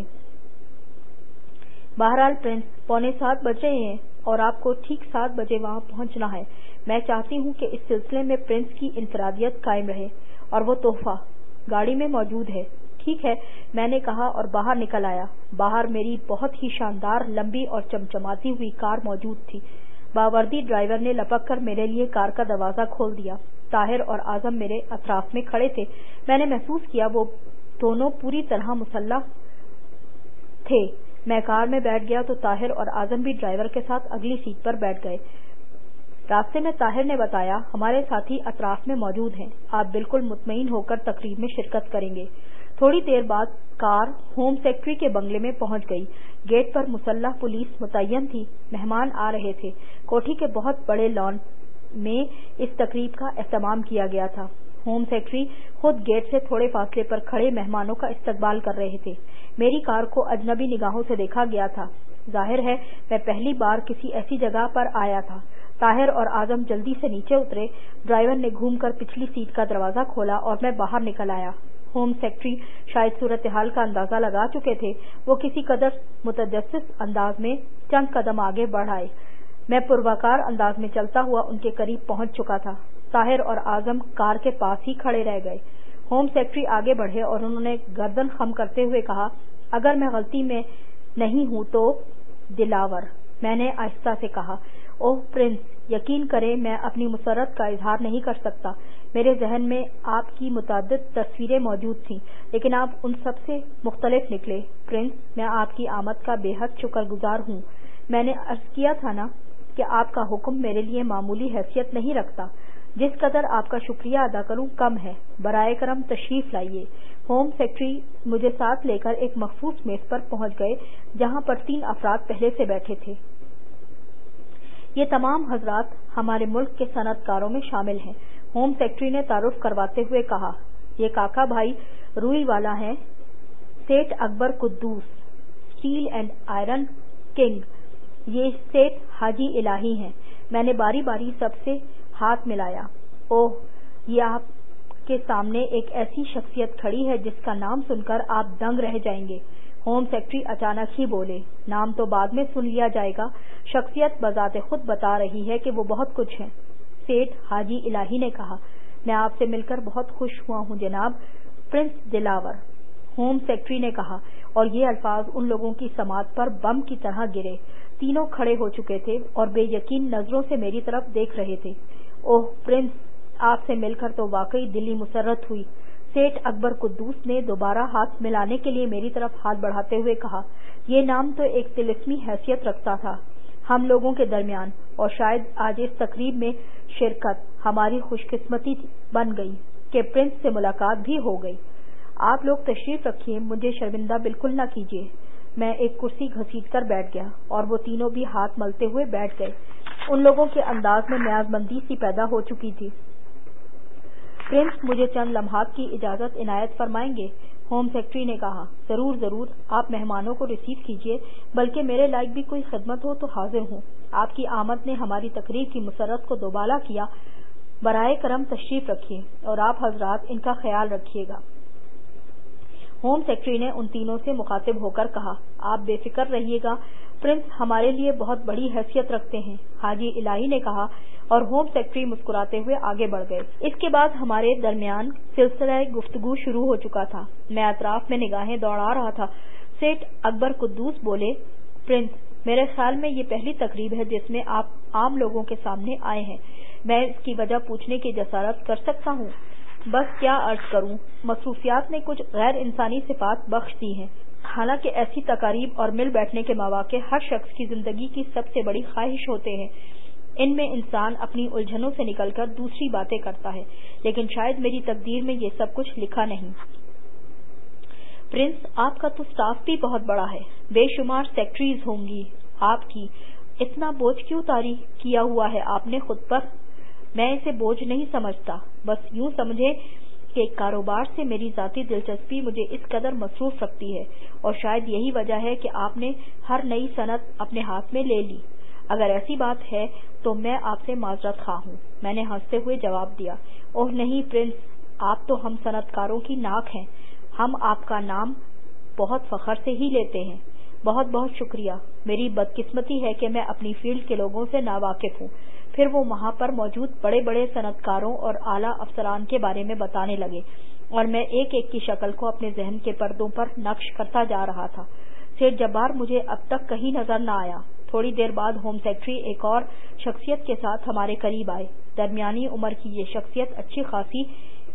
S1: بہرحال پرنس، 6:45 بج رہے ہیں اور آپ کو ٹھیک 7 بجے وہاں پہنچنا ہے۔ میں چاہتی ہوں کہ اس سلسلے میں پرنس کی انفرادیت قائم رہے، اور وہ تحفہ گاڑی میں موجود ہے۔ ٹھیک ہے، میں نے کہا اور باہر نکل آیا۔ باہر میری بہت ہی شاندار، لمبی اور چمچماتی ہوئی کار موجود تھی۔ باوردی ڈرائیور نے لپک کر میرے لیے کار کا دروازہ کھول دیا۔ طاہر اور اعظم میرے اطراف میں کھڑے تھے۔ میں نے محسوس کیا وہ دونوں پوری طرح مسلح تھے۔ میں کار میں بیٹھ گیا تو طاہر اور اعظم بھی ڈرائیور کے ساتھ اگلی سیٹ پر بیٹھ گئے۔ راستے میں طاہر نے بتایا، ہمارے ساتھی اطراف میں موجود ہیں، آپ بالکل مطمئن ہو کر تقریب میں شرکت کریں گے۔ تھوڑی دیر بعد کار ہوم سیکرٹری کے بنگلے میں پہنچ گئی۔ گیٹ پر مسلح پولیس متعین تھی۔ مہمان آ رہے تھے۔ کوٹھی کے بہت بڑے لان میں اس تقریب کا اہتمام کیا گیا تھا۔ ہوم سیکرٹری خود گیٹ سے تھوڑے فاصلے پر کھڑے مہمانوں کا استقبال کر رہے تھے۔ میری کار کو اجنبی نگاہوں سے دیکھا گیا تھا۔ ظاہر ہے میں پہلی بار کسی ایسی جگہ پر آیا تھا۔ طاہر اور اعظم جلدی سے نیچے اترے۔ ڈرائیور نے گھوم کر پچھلی سیٹ کا دروازہ کھولا اور میں باہر نکل آیا۔ ہوم سیکرٹری شاید صورتحال کا اندازہ لگا چکے تھے۔ وہ کسی قدر متجسس انداز میں چند قدم آگے بڑھ آئے۔ میں پروقار انداز میں چلتا ہوا ان کے قریب پہنچ چکا تھا۔ طاہر اور اعظم کار کے پاس ہی کھڑے رہ گئے۔ ہوم سیکرٹری آگے بڑھے اور انہوں نے گردن خم کرتے ہوئے کہا، اگر میں غلطی میں نہیں ہوں تو دلاور۔ میں نے آہستہ سے کہا، اوہ پرنس، یقین کریں میں اپنی مسرت کا اظہار نہیں کر سکتا۔ میرے ذہن میں آپ کی متعدد تصویریں موجود تھیں، لیکن آپ ان سب سے مختلف نکلے۔ پرنس، میں آپ کی آمد کا بے حد شکر گزار ہوں۔ میں نے عرض کیا تھا نا کہ آپ کا حکم میرے لیے معمولی حیثیت نہیں رکھتا۔ جس قدر آپ کا شکریہ ادا کروں کم ہے۔ برائے کرم تشریف لائیے۔ ہوم سیکرٹری مجھے ساتھ لے کر ایک مخصوص میز پر پہنچ گئے جہاں پر 3 افراد پہلے سے بیٹھے تھے۔ یہ تمام حضرات ہمارے ملک کے صنعت کاروں میں شامل ہیں۔ ہوم سیکرٹری نے تعارف کرواتے ہوئے کہا، یہ کاکا بھائی روئی والا ہیں، Seth Akbar Quddus, steel and iron king. یہ سیٹھ حاجی الہی ہیں۔ میں نے باری باری سب سے ہاتھ ملایا۔ اوہ، یہ آپ کے سامنے ایک ایسی شخصیت کھڑی ہے جس کا نام سن کر آپ دنگ رہ جائیں گے۔ ہوم سیکرٹری اچانک ہی بولے، نام تو بعد میں سن لیا جائے گا، شخصیت بذات خود بتا رہی ہے کہ وہ بہت کچھ ہے۔ سیٹھ حاجی الہی نے کہا، میں آپ سے مل کر بہت خوش ہوا ہوں جناب پرنس دلاور۔ ہوم سیکرٹری نے کہا، اور یہ الفاظ ان لوگوں کی سماعت پر بم کی طرح گرے۔ تینوں کھڑے ہو چکے تھے اور بے یقین نظروں سے میری طرف دیکھ رہے تھے۔ اوہ پرنس، آپ سے مل کر تو واقعی دلی مسرت ہوئی۔ سیٹھ اکبر قدوس نے دوبارہ ہاتھ ملانے کے لیے میری طرف ہاتھ بڑھاتے ہوئے کہا، یہ نام تو ایک طلسمی حیثیت رکھتا تھا ہم لوگوں کے درمیان، اور شاید آج اس تقریب میں شرکت ہماری خوش قسمتی بن گئی کہ پرنس سے ملاقات بھی ہو گئی۔ آپ لوگ تشریف رکھیے، مجھے شرمندہ بالکل نہ کیجیے۔ میں ایک کرسی گھسیٹ کر بیٹھ گیا اور وہ تینوں بھی ہاتھ ملتے ہوئے بیٹھ گئے۔ ان لوگوں کے انداز میں نیاز مندی سی پیدا ہو چکی تھی۔ پرنس، مجھے چند لمحات کی اجازت عنایت فرمائیں گے؟ ہوم سیکرٹری نے کہا، ضرور ضرور، آپ مہمانوں کو ریسیو کیجیے، بلکہ میرے لائق بھی کوئی خدمت ہو تو حاضر ہوں۔ آپ کی آمد نے ہماری تقریب کی مسرت کو دوبالا کیا۔ برائے کرم تشریف رکھیے اور آپ حضرات ان کا خیال رکھیے گا۔ ہوم سیکرٹری نے ان تینوں سے مخاطب ہو کر کہا، آپ بے فکر رہیے گا، پرنس ہمارے لیے بہت بڑی حیثیت رکھتے ہیں، حاجی الہی نے کہا، اور ہوم سیکرٹری مسکراتے ہوئے آگے بڑھ گئے۔ اس کے بعد ہمارے درمیان سلسلہ گفتگو شروع ہو چکا تھا۔ میں اطراف میں نگاہیں دوڑا رہا تھا۔ سیٹھ اکبر قدوس بولے، پرنس، میرے خیال میں یہ پہلی تقریب ہے جس میں آپ عام لوگوں کے سامنے آئے ہیں۔ میں اس کی وجہ پوچھنے کی جسارت کر سکتا ہوں؟ بس کیا عرض کروں، مصروفیات نے کچھ غیر انسانی صفات بخش دی ہیں۔ حالانکہ ایسی تقاریب اور مل بیٹھنے کے مواقع ہر شخص کی زندگی کی سب سے بڑی خواہش ہوتے ہیں، ان میں انسان اپنی الجھنوں سے نکل کر دوسری باتیں کرتا ہے، لیکن شاید میری تقدیر میں یہ سب کچھ لکھا نہیں۔ پرنس، آپ کا تو سٹاف بھی بہت بڑا ہے، بے شمار سیکٹریز ہوں گی آپ کی، اتنا بوجھ کیوں طاری کیا ہوا ہے آپ نے خود پر؟ میں اسے بوجھ نہیں سمجھتا، بس یوں سمجھے کہ کاروبار سے میری ذاتی دلچسپی مجھے اس قدر مصروف رکھتی ہے، اور شاید یہی وجہ ہے کہ آپ نے ہر نئی صنعت اپنے ہاتھ میں لے لی۔ اگر ایسی بات ہے تو میں آپ سے معذرت خواہ ہوں، میں نے ہنستے ہوئے جواب دیا۔ اوہ نہیں پرنس، آپ تو ہم صنعت کاروں کی ناک ہیں، ہم آپ کا نام بہت فخر سے ہی لیتے ہیں۔ بہت بہت شکریہ، میری بدقسمتی ہے کہ میں اپنی فیلڈ کے لوگوں سے ناواقف ہوں۔ پھر وہ وہاں پر موجود بڑے بڑے صنعت کاروں اور اعلیٰ افسران کے بارے میں بتانے لگے، اور میں ایک ایک کی شکل کو اپنے ذہن کے پردوں پر نقش کرتا جا رہا تھا۔ سیٹھ جبار مجھے اب تک کہیں نظر نہ آیا۔ تھوڑی دیر بعد ہوم سیکرٹری ایک اور شخصیت کے ساتھ ہمارے قریب آئے۔ درمیانی عمر کی یہ شخصیت اچھی خاصی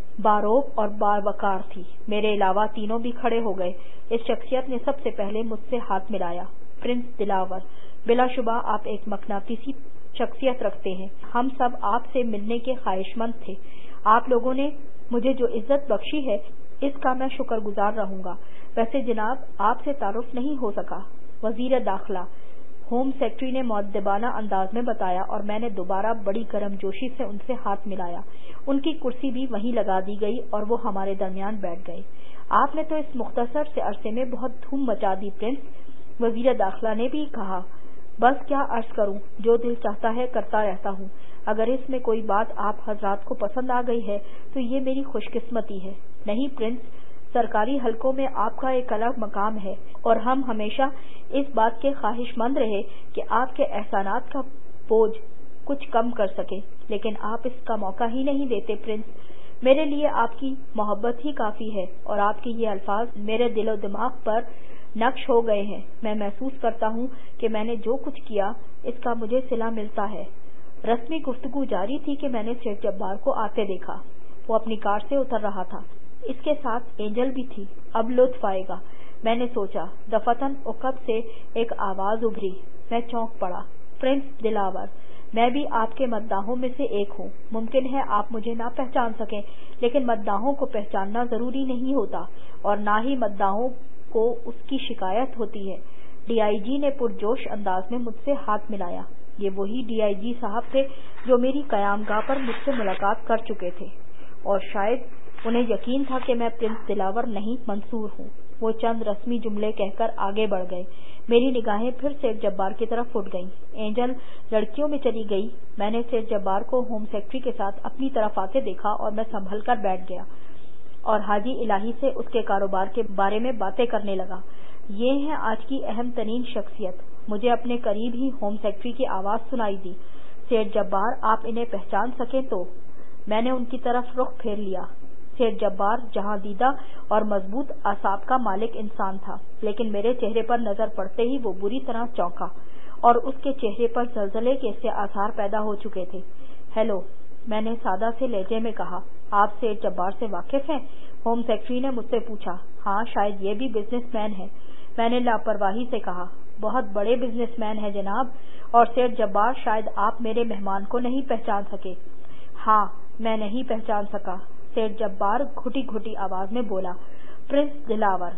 S1: باروب اور باوقار تھی۔ میرے علاوہ تینوں بھی کھڑے ہو گئے۔ اس شخصیت نے سب سے پہلے مجھ سے ہاتھ ملایا۔ پرنس دلاور، بلا شبہ آپ ایک مقناطیسی شخصیت رکھتے ہیں، ہم سب آپ سے ملنے کے خواہش مند تھے۔ آپ لوگوں نے مجھے جو عزت بخشی ہے اس کا میں شکر گزار رہوں گا۔ ویسے جناب، آپ سے تعارف نہیں ہو سکا۔ وزیر داخلہ، ہوم سیکرٹری نے مؤدبانہ انداز میں بتایا، اور میں نے دوبارہ بڑی گرم جوشی سے ان سے ہاتھ ملایا۔ ان کی کرسی بھی وہیں لگا دی گئی اور وہ ہمارے درمیان بیٹھ گئے۔ آپ نے تو اس مختصر سے عرصے میں بہت دھوم مچا دی پرنس، وزیر داخلہ نے بھی کہا۔ بس کیا عرض کروں، جو دل چاہتا ہے کرتا رہتا ہوں۔ اگر اس میں کوئی بات آپ حضرات کو پسند آ گئی ہے تو یہ میری خوش قسمتی ہے۔ نہیں پرنس، سرکاری حلقوں میں آپ کا ایک الگ مقام ہے، اور ہم ہمیشہ اس بات کے خواہش مند رہے کہ آپ کے احسانات کا بوجھ کچھ کم کر سکیں، لیکن آپ اس کا موقع ہی نہیں دیتے پرنس۔ میرے لیے آپ کی محبت ہی کافی ہے، اور آپ کے یہ الفاظ میرے دل و دماغ پر نقش ہو گئے ہیں۔ میں محسوس کرتا ہوں کہ میں نے جو کچھ کیا اس کا مجھے صلہ ملتا ہے۔ رسمی گفتگو جاری تھی کہ میں نے سیٹھ جبار کو آتے دیکھا۔ وہ اپنی کار سے اتر رہا تھا، اس کے ساتھ اینجل بھی تھی۔ اب لطف آئے گا، میں نے سوچا۔ دفتن عقب سے ایک آواز ابھری۔ میں چونک پڑا۔ پرنس دلاور، میں بھی آپ کے مداحوں میں سے ایک ہوں۔ ممکن ہے آپ مجھے نہ پہچان سکیں، لیکن مداحوں کو پہچاننا ضروری نہیں ہوتا، اور نہ ہی مداحوں کو اس کی شکایت ہوتی ہے۔ ڈی آئی جی نے پرجوش انداز میں مجھ سے ہاتھ ملایا۔ یہ وہی ڈی آئی جی صاحب تھے جو میری قیام گاہ پر مجھ سے ملاقات کر چکے تھے، اور شاید انہیں یقین تھا کہ میں پرنس دلاور نہیں منصور ہوں۔ وہ چند رسمی جملے کہہ کر آگے بڑھ گئے۔ میری نگاہیں پھر سیٹھ جبار کی طرف اٹھ گئیں۔ اینجل لڑکیوں میں چلی گئی۔ میں نے سیٹھ جبار کو ہوم سیکرٹری کے ساتھ اپنی طرف آتے دیکھا، اور میں سنبھل کر بیٹھ گیا اور حاجی الہی سے اس کے کاروبار کے بارے میں باتیں کرنے لگا۔ یہ ہے آج کی اہم ترین شخصیت۔ مجھے اپنے قریب ہی ہوم سیکرٹری کی آواز سنائی دی۔ سیٹھ جبار، آپ انہیں پہچان سکیں تو؟ میں نے ان کی طرف رخ پھیر لیا۔ سیٹھ جبار جہاں دیدہ اور مضبوط اعصاب کا مالک انسان تھا، لیکن میرے چہرے پر نظر پڑتے ہی وہ بری طرح چونکا، اور اس کے چہرے پر زلزلے کے سے آثار پیدا ہو چکے تھے۔ ہیلو، میں نے سادہ سے لہجے میں کہا۔ آپ سیٹھ جبار سے واقف ہیں؟ ہوم سیکرٹری نے مجھ سے پوچھا۔ ہاں، شاید یہ بھی بزنس مین ہے، میں نے لاپرواہی سے کہا۔ بہت بڑے بزنس مین ہیں جناب۔ اور سیٹھ جبار، شاید آپ میرے مہمان کو نہیں پہچان سکے۔ ہاں، میں نہیں پہچان سکا، سیٹھ جبار گھٹی گھٹی آواز میں بولا۔ پرنس دلاور،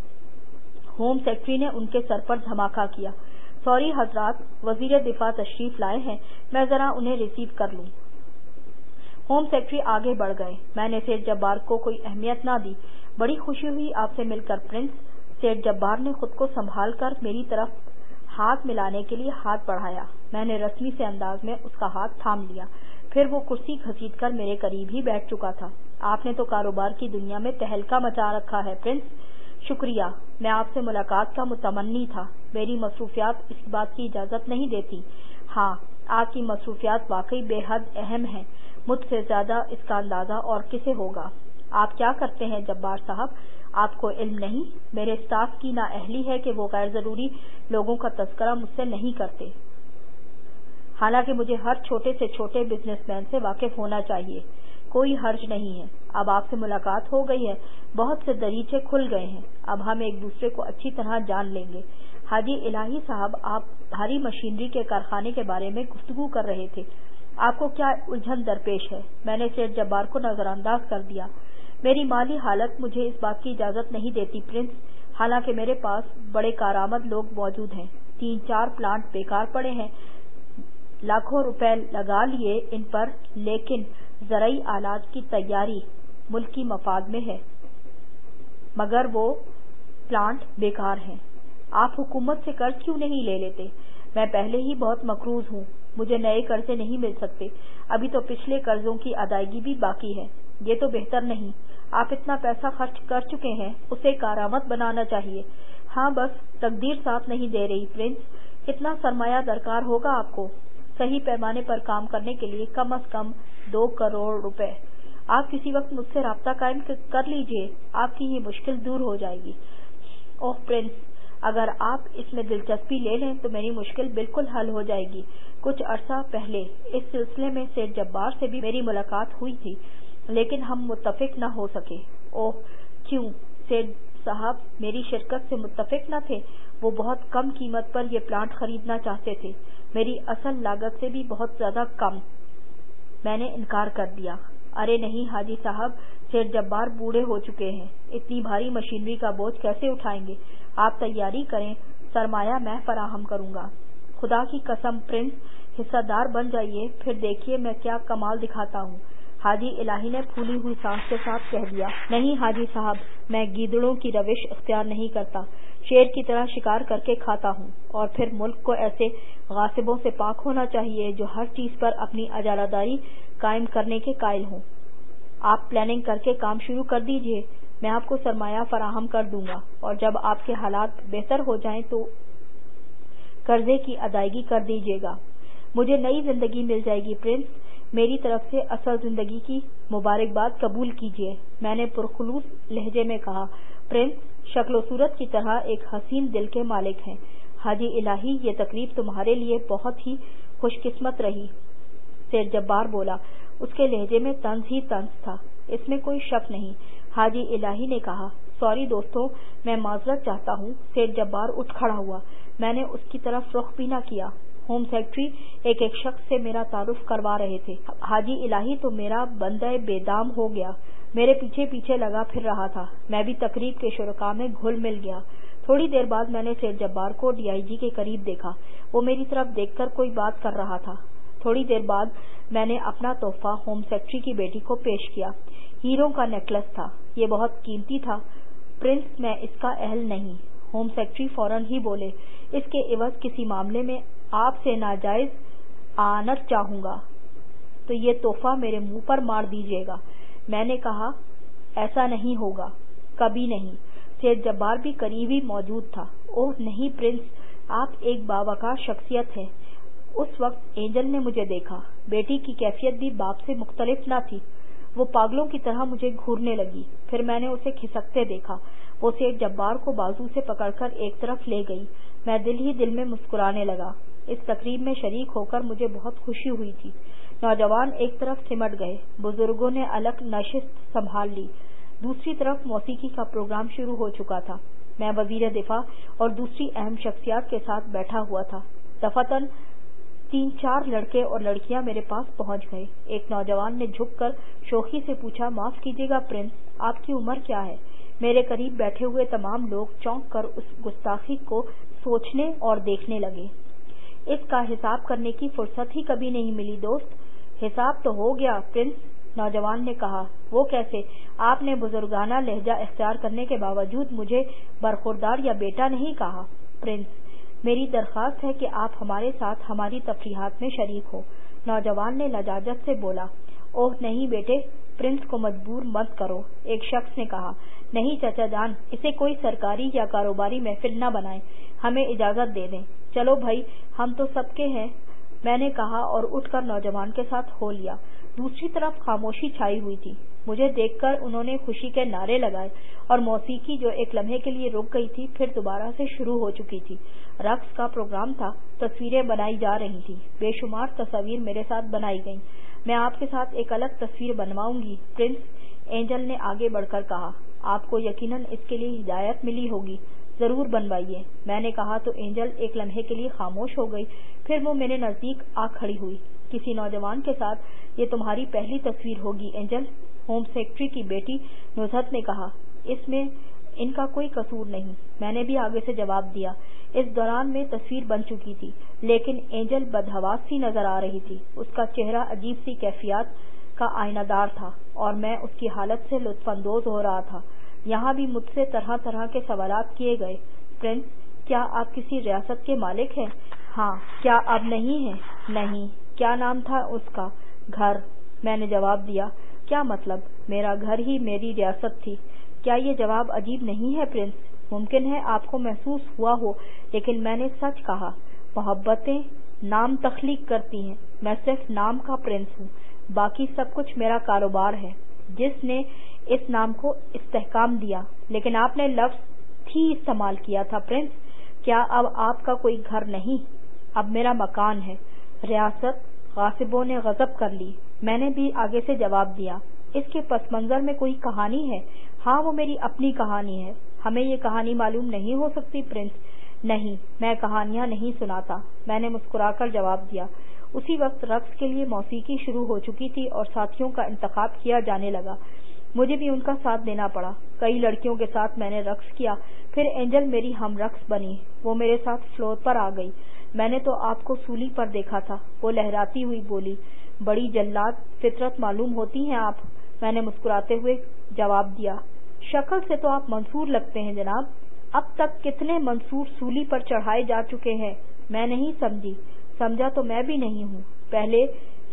S1: ہوم سیکرٹری نے ان کے سر پر دھماکہ کیا۔ سوری حضرات، وزیر دفاع تشریف لائے ہیں، میں ذرا انہیں ریسیو کر لوں۔ ہوم سیکرٹری آگے بڑھ گئے۔ میں نے سیٹھ جبار کو کوئی اہمیت نہ دی۔ بڑی خوشی ہوئی آپ سے مل کر پرنس۔ سیٹھ جبار نے خود کو سنبھال کر میری طرف ہاتھ ملانے کے لیے ہاتھ بڑھایا۔ میں نے رسمی سے انداز میں اس کا ہاتھ تھام لیا۔ پھر وہ کرسی گھسیٹ کر میرے قریب ہی بیٹھ چکا تھا۔ آپ نے تو کاروبار کی دنیا میں تہلکہ مچا رکھا ہے پرنس۔ شکریہ، میں آپ سے ملاقات کا متمنی تھا۔ میری مصروفیات اس بات کی اجازت نہیں دیتی۔ ہاں، آپ کی مصروفیات واقعی بے حد اہم ہیں، مجھ سے زیادہ اس کا اندازہ اور کسے ہوگا۔ آپ کیا کرتے ہیں جبار صاحب؟ آپ کو علم نہیں، میرے اسٹاف کی نااہلی ہے کہ وہ غیر ضروری لوگوں کا تذکرہ مجھ سے نہیں کرتے، حالانکہ مجھے ہر چھوٹے سے چھوٹے بزنس مین سے واقف ہونا چاہیے۔ کوئی حرج نہیں ہے، اب آپ سے ملاقات ہو گئی ہے، بہت سے دریچے کھل گئے ہیں، اب ہم ایک دوسرے کو اچھی طرح جان لیں گے۔ حاجی الہی صاحب، آپ بھاری مشینری کے کارخانے کے بارے میں گفتگو کر رہے تھے، آپ کو کیا الجھن درپیش ہے؟ میں نے سیٹھ جبار کو نظر انداز کر دیا۔ میری مالی حالت مجھے اس بات کی اجازت نہیں دیتی پرنس، حالانکہ میرے پاس بڑے کارآمد لوگ موجود ہیں، 3-4 پلانٹ بیکار پڑے ہیں، لاکھوں روپے لگا لیے ان پر، لیکن زرعی آلات کی تیاری ملکی مفاد میں ہے، مگر وہ پلانٹ بیکار ہیں۔ آپ حکومت سے قرض کیوں نہیں لے لیتے؟ میں پہلے ہی بہت مقروض ہوں، مجھے نئے قرضے نہیں مل سکتے، ابھی تو پچھلے قرضوں کی ادائیگی بھی باقی ہے۔ یہ تو بہتر نہیں، آپ اتنا پیسہ خرچ کر چکے ہیں، اسے کارآمد بنانا چاہیے۔ ہاں، بس تقدیر ساتھ نہیں دے رہی پرنس۔ کتنا سرمایہ درکار ہوگا آپ کو؟ صحیح پیمانے پر کام کرنے کے لیے کم از کم 2 کروڑ روپے۔ آپ کسی وقت مجھ سے رابطہ قائم کر لیجئے، آپ کی یہ مشکل دور ہو جائے گی۔ اوہ پرنس، اگر آپ اس میں دلچسپی لے لیں تو میری مشکل بالکل حل ہو جائے گی۔ کچھ عرصہ پہلے اس سلسلے میں سیٹھ جبار سے بھی میری ملاقات ہوئی تھی، لیکن ہم متفق نہ ہو سکے۔ اوہ کیوں؟ سیٹھ صاحب میری شرکت سے متفق نہ تھے؟ وہ بہت کم قیمت پر یہ پلانٹ خریدنا چاہتے تھے، میری اصل لاگت سے بھی بہت زیادہ کم۔ میں نے انکار کر دیا۔ ارے نہیں حاجی صاحب، سیٹھ جبار بوڑھے ہو چکے ہیں، اتنی بھاری مشینری کا بوجھ کیسے اٹھائیں گے؟ آپ تیاری کریں، سرمایہ میں فراہم کروں گا۔ خدا کی قسم پرنس، حصہ دار بن جائیے، پھر دیکھیے میں کیا کمال دکھاتا ہوں۔ حاجی الہی نے پھولی ہوئی سانس کے ساتھ کہہ دیا۔ نہیں حاجی صاحب، میں گیدڑوں کی روش اختیار نہیں کرتا، شیر کی طرح شکار کر کے کھاتا ہوں، اور پھر ملک کو ایسے غاصبوں سے پاک ہونا چاہیے جو ہر چیز پر اپنی اجارہ قائم کرنے کے قائل ہوں۔ آپ پلاننگ کر کے کام شروع کر دیجئے، میں آپ کو سرمایہ فراہم کر دوں گا، اور جب آپ کے حالات بہتر ہو جائیں تو قرضے کی ادائیگی کر دیجئے گا۔ مجھے نئی زندگی مل جائے گی پرنس، میری طرف سے اصل زندگی کی مبارکباد قبول کیجئے۔ میں نے پرخلوص لہجے میں کہا۔ پرنس شکل و صورت کی طرح ایک حسین دل کے مالک ہیں۔ حاجی الہی، یہ تقریب تمہارے لیے بہت ہی خوش قسمت رہی، سیٹھ جبار بولا۔ اس کے لہجے میں طنز ہی طنز تھا، اس میں کوئی شک نہیں۔ حاجی الہی نے کہا، سوری دوستو، میں معذرت چاہتا ہوں۔ سیٹھ جبار اٹھ کھڑا ہوا، میں نے اس کی طرف رخ بھی نہ کیا۔ ہوم سیکرٹری ایک شخص سے میرا تعارف کروا رہے تھے۔ حاجی الہی تو میرا بندہ بے دام ہو گیا، میرے پیچھے پیچھے لگا پھر رہا تھا۔ میں بھی تقریب کے شرکاء میں گھل مل گیا۔ تھوڑی دیر بعد میں نے سیٹھ جبار کو DIG کے قریب دیکھا، وہ میری طرف دیکھ کر کوئی بات کر رہا تھا۔ تھوڑی دیر بعد میں نے اپنا تحفہ ہوم سیکرٹری کی بیٹی کو پیش کیا، ہیروں کا نیکلس تھا، یہ بہت قیمتی تھا۔ پرنس، میں اس کا اہل نہیں۔ ہوم سیکرٹری فوراً ہی بولے، اس کے عوض کسی معاملے میں آپ سے ناجائز اعانت چاہوں گا تو یہ تحفہ میرے منہ پر مار دیجیے گا۔ میں نے کہا، ایسا نہیں ہوگا، کبھی نہیں۔ سیٹھ جبار بھی قریب ہی موجود تھا۔ اوہ نہیں پرنس، آپ ایک باوقار شخصیت ہیں۔ اس وقت اینجل نے مجھے دیکھا، بیٹی کی کیفیت بھی باپ سے مختلف نہ تھی، وہ پاگلوں کی طرح مجھے گھورنے لگی۔ پھر میں نے اسے کھسکتے دیکھا، وہ سیٹھ جبار کو بازو سے پکڑ کر ایک طرف لے گئی۔ میں دل ہی دل میں مسکرانے لگا۔ اس تقریب میں شریک ہو کر مجھے بہت خوشی ہوئی تھی۔ نوجوان ایک طرف سمٹ گئے، بزرگوں نے الگ نشست سنبھال لی، دوسری طرف موسیقی کا پروگرام شروع ہو چکا تھا۔ میں وزیر دفاع اور دوسری اہم شخصیات کے ساتھ بیٹھا ہوا تھا۔ دفعتاً 3-4 لڑکے اور لڑکیاں میرے پاس پہنچ گئے۔ ایک نوجوان نے جھک کر شوخی سے پوچھا، معاف کیجیے گا پرنس، آپ کی عمر کیا ہے؟ میرے قریب بیٹھے ہوئے تمام لوگ چونک کر اس گستاخی کو سوچنے اور دیکھنے لگے۔ اس کا حساب کرنے کی فرصت ہی کبھی نہیں ملی دوست۔ حساب تو ہو گیا پرنس، نوجوان نے کہا۔ وہ کیسے؟ آپ نے بزرگانہ لہجہ اختیار کرنے کے باوجود مجھے برخوردار یا بیٹا نہیں کہا۔ پرنس، میری درخواست ہے کہ آپ ہمارے ساتھ ہماری تفریحات میں شریک ہوں، نوجوان نے لجاجت سے بولا۔ اوہ نہیں بیٹے، پرنس کو مجبور مت کرو، ایک شخص نے کہا۔ نہیں چچا جان، اسے کوئی سرکاری یا کاروباری محفل نہ بنائیں، ہمیں اجازت دے دیں۔ چلو بھائی، ہم تو سب کے ہیں، میں نے کہا اور اٹھ کر نوجوان کے ساتھ ہو لیا۔ دوسری طرف خاموشی چھائی ہوئی تھی۔ مجھے دیکھ کر انہوں نے خوشی کے نعرے لگائے اور موسیقی جو ایک لمحے کے لیے رک گئی تھی پھر دوبارہ سے شروع ہو چکی تھی۔ رقص کا پروگرام تھا، تصویریں بنائی جا رہی تھیں، بے شمار تصاویر میرے ساتھ بنائی گئیں۔ میں آپ کے ساتھ ایک الگ تصویر بنواؤں گی پرنس، اینجل نے آگے بڑھ کر کہا۔ آپ کو یقیناً اس کے لیے ہدایت ملی ہوگی، ضرور بنوائیے، میں نے کہا تو اینجل ایک لمحے کے لیے خاموش ہو گئی، پھر وہ میرے نزدیک آ کھڑی ہوئی۔ کسی نوجوان کے ساتھ یہ تمہاری پہلی تصویر ہوگی اینجل، ہوم سیکرٹری کی بیٹی نزہت نے کہا۔ اس میں ان کا کوئی قصور نہیں، میں نے بھی آگے سے جواب دیا۔ اس دوران میں تصویر بن چکی تھی، لیکن اینجل بدحواس سی نظر آ رہی تھی، اس کا چہرہ عجیب سی کیفیات کا آئینہ دار تھا اور میں اس کی حالت سے لطف اندوز ہو رہا تھا۔ یہاں بھی مجھ سے طرح طرح کے سوالات کیے گئے۔ پرنس، کیا آپ کسی ریاست کے مالک ہیں؟ ہاں۔ کیا اب نہیں ہیں؟ نہیں۔ کیا نام تھا اس کا؟ گھر، میں نے جواب دیا۔ کیا مطلب؟ میرا گھر ہی میری ریاست تھی۔ کیا یہ جواب عجیب نہیں ہے پرنس؟ ممکن ہے آپ کو محسوس ہوا ہو، لیکن میں نے سچ کہا۔ محبتیں نام تخلیق کرتی ہیں، میں صرف نام کا پرنس ہوں، باقی سب کچھ میرا کاروبار ہے جس نے اس نام کو استحکام دیا۔ لیکن آپ نے لفظ تھی استعمال کیا تھا پرنس، کیا اب آپ کا کوئی گھر نہیں؟ اب میرا مکان ہے۔ ریاست غاصبوں نے غصب کر لی، میں نے بھی آگے سے جواب دیا۔ اس کے پس منظر میں کوئی کہانی ہے؟ ہاں، وہ میری اپنی کہانی ہے۔ ہمیں یہ کہانی معلوم نہیں ہو سکتی پرنس؟ نہیں، میں کہانیاں نہیں سناتا، میں نے مسکرا کر جواب دیا۔ اسی وقت رقص کے لیے موسیقی شروع ہو چکی تھی اور ساتھیوں کا انتخاب کیا جانے لگا۔ مجھے بھی ان کا ساتھ دینا پڑا۔ کئی لڑکیوں کے ساتھ میں نے رقص کیا، پھر اینجل میری ہم رقص بنی، وہ میرے ساتھ فلور پر آ گئی۔ میں نے تو آپ کو سولی پر دیکھا تھا، وہ لہراتی ہوئی بولی۔ بڑی جلاد فطرت معلوم ہوتی ہیں آپ، میں نے مسکراتے ہوئے جواب دیا۔ شکل سے تو آپ منصور لگتے ہیں جناب۔ اب تک کتنے منصور سولی پر چڑھائے جا چکے ہیں؟ میں نہیں سمجھی۔ سمجھا تو میں بھی نہیں ہوں، پہلے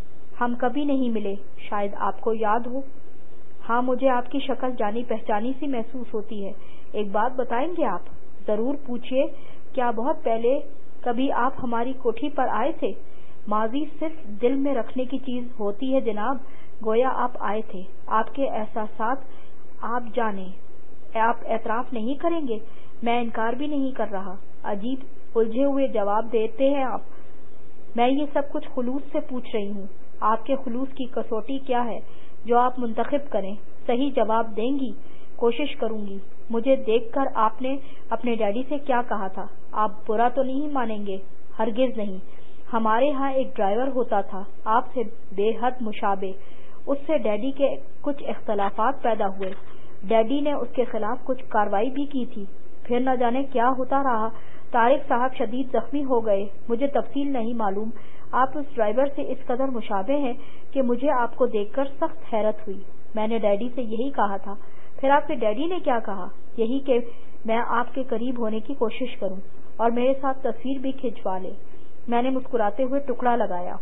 S1: ہم کبھی نہیں ملے، شاید آپ کو یاد ہو۔ ہاں، مجھے آپ کی شکل جانی پہچانی سی محسوس ہوتی ہے۔ ایک بات بتائیں گے آپ؟ ضرور پوچھئے۔ کیا بہت پہلے کبھی آپ ہماری کوٹھی پر آئے تھے؟ ماضی صرف دل میں رکھنے کی چیز ہوتی ہے جناب، گویا آپ آئے تھے۔ آپ کے احساسات آپ جانیں، آپ اعتراف نہیں کریں گے؟ میں انکار بھی نہیں کر رہا۔ عجیب الجھے ہوئے جواب دیتے ہیں آپ۔ میں یہ سب کچھ خلوص سے پوچھ رہی ہوں۔ آپ کے خلوص کی کسوٹی کیا ہے جو آپ منتخب کریں؟ صحیح جواب دیں گی؟ کوشش کروں گی۔ مجھے دیکھ کر آپ نے اپنے ڈیڈی سے کیا کہا تھا؟ آپ برا تو نہیں مانیں گے؟ ہرگز نہیں۔ ہمارے ہاں ایک ڈرائیور ہوتا تھا، آپ سے بے حد مشابہ۔ اس سے ڈیڈی کے کچھ اختلافات پیدا ہوئے، ڈیڈی نے اس کے خلاف کچھ کارروائی بھی کی تھی، پھر نہ جانے کیا ہوتا رہا۔ طارق صاحب شدید زخمی ہو گئے، مجھے تفصیل نہیں معلوم۔ آپ اس ڈرائیور سے اس قدر مشابہ ہیں کہ مجھے آپ کو دیکھ کر سخت حیرت ہوئی۔ میں نے ڈیڈی سے یہی کہا تھا۔ پھر آپ کے ڈیڈی نے کیا کہا؟ یہی کہ میں آپ کے قریب ہونے کی کوشش کروں اور میرے ساتھ تصویر بھی کھنچوا لے۔ میں نے مسکراتے ہوئے ٹکڑا لگایا۔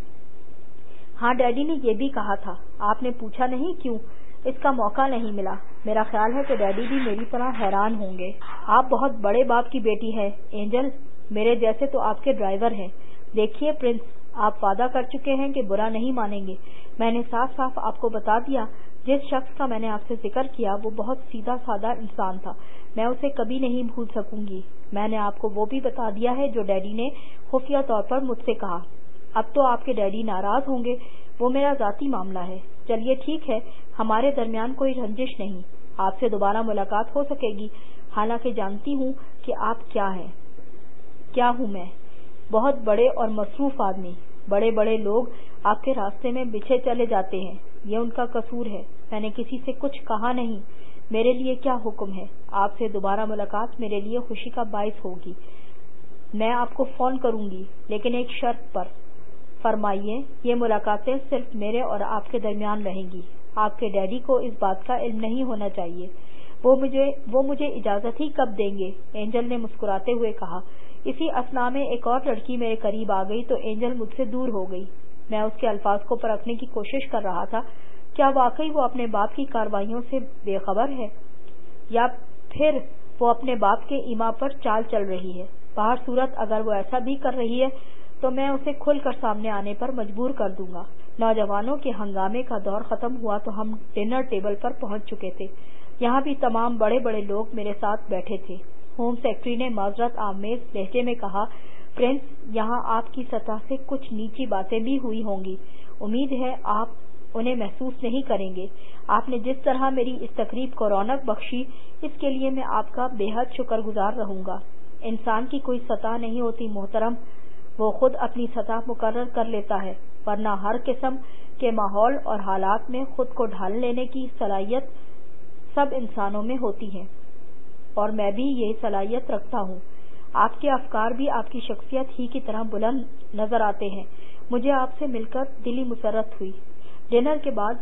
S1: ہاں، ڈیڈی نے یہ بھی کہا تھا۔ آپ نے پوچھا نہیں کیوں؟ اس کا موقع نہیں ملا۔ میرا خیال ہے کہ ڈیڈی بھی میری طرح حیران ہوں گے۔ آپ بہت بڑے باپ کی بیٹی ہے اینجل، میرے جیسے تو آپ کے ڈرائیور ہیں۔ دیکھیے پرنس، آپ وعدہ کر چکے ہیں کہ برا نہیں مانیں گے۔ میں نے صاف صاف آپ کو بتا دیا، جس شخص کا میں نے آپ سے ذکر کیا وہ بہت سیدھا سادہ انسان تھا، میں اسے کبھی نہیں بھول سکوں گی۔ میں نے آپ کو وہ بھی بتا دیا ہے جو ڈیڈی نے خفیہ طور پر مجھ سے کہا۔ اب تو آپ کے ڈیڈی ناراض ہوں گے، وہ میرا ذاتی معاملہ ہے۔ چلیے ٹھیک ہے، ہمارے درمیان کوئی رنجش نہیں، آپ سے دوبارہ ملاقات ہو سکے گی، حالانکہ جانتی ہوں کہ آپ کیا ہیں۔ کیا ہوں میں؟ بہت بڑے اور مصروف آدمی۔ بڑے بڑے لوگ آپ کے راستے میں بچھے چلے جاتے ہیں، یہ ان کا قصور ہے۔ میں نے کسی سے کچھ کہا نہیں۔ میرے لیے کیا حکم ہے؟ آپ سے دوبارہ ملاقات میرے لیے خوشی کا باعث ہوگی۔ میں آپ کو فون کروں گی، لیکن ایک شرط پر۔ فرمائیے۔ یہ ملاقاتیں صرف میرے اور آپ کے درمیان رہیں گی، آپ کے ڈیڈی کو اس بات کا علم نہیں ہونا چاہیے۔ وہ مجھے اجازت ہی کب دیں گے؟ اینجل نے مسکراتے ہوئے کہا۔ اسی اثنا میں ایک اور لڑکی میرے قریب آ گئی تو اینجل مجھ سے دور ہو گئی۔ میں اس کے الفاظ کو پرکھنے کی کوشش کر رہا تھا، کیا واقعی وہ اپنے باپ کی کارروائیوں سے بے خبر ہے، یا پھر وہ اپنے باپ کے ایما پر چال چل رہی ہے؟ باہر صورت اگر وہ ایسا بھی کر رہی ہے تو میں اسے کھل کر سامنے آنے پر مجبور کر دوں گا۔ نوجوانوں کے ہنگامے کا دور ختم ہوا تو ہم ڈنر ٹیبل پر پہنچ چکے تھے۔ یہاں بھی تمام بڑے بڑے لوگ میرے ساتھ بیٹھے تھے۔ ہوم سیکرٹری نے معذرت آمیز لہجے میں کہا، پرنس، یہاں آپ کی سطح سے کچھ نیچی باتیں بھی ہوئی ہوں گی، امید ہے آپ انہیں محسوس نہیں کریں گے۔ آپ نے جس طرح میری اس تقریب کو رونق بخشی، اس کے لیے میں آپ کا بے حد شکر گزار رہوں گا۔ انسان کی کوئی سطح نہیں ہوتی محترم، وہ خود اپنی سطح مقرر کر لیتا ہے، ورنہ ہر قسم کے ماحول اور حالات میں خود کو ڈھال لینے کی صلاحیت سب انسانوں میں ہوتی ہے، اور میں بھی یہی صلاحیت رکھتا ہوں۔ آپ کے افکار بھی آپ کی شخصیت ہی کی طرح بلند نظر آتے ہیں۔ مجھے آپ سے مل کر دلی مسرت ہوئی۔ ڈنر کے بعد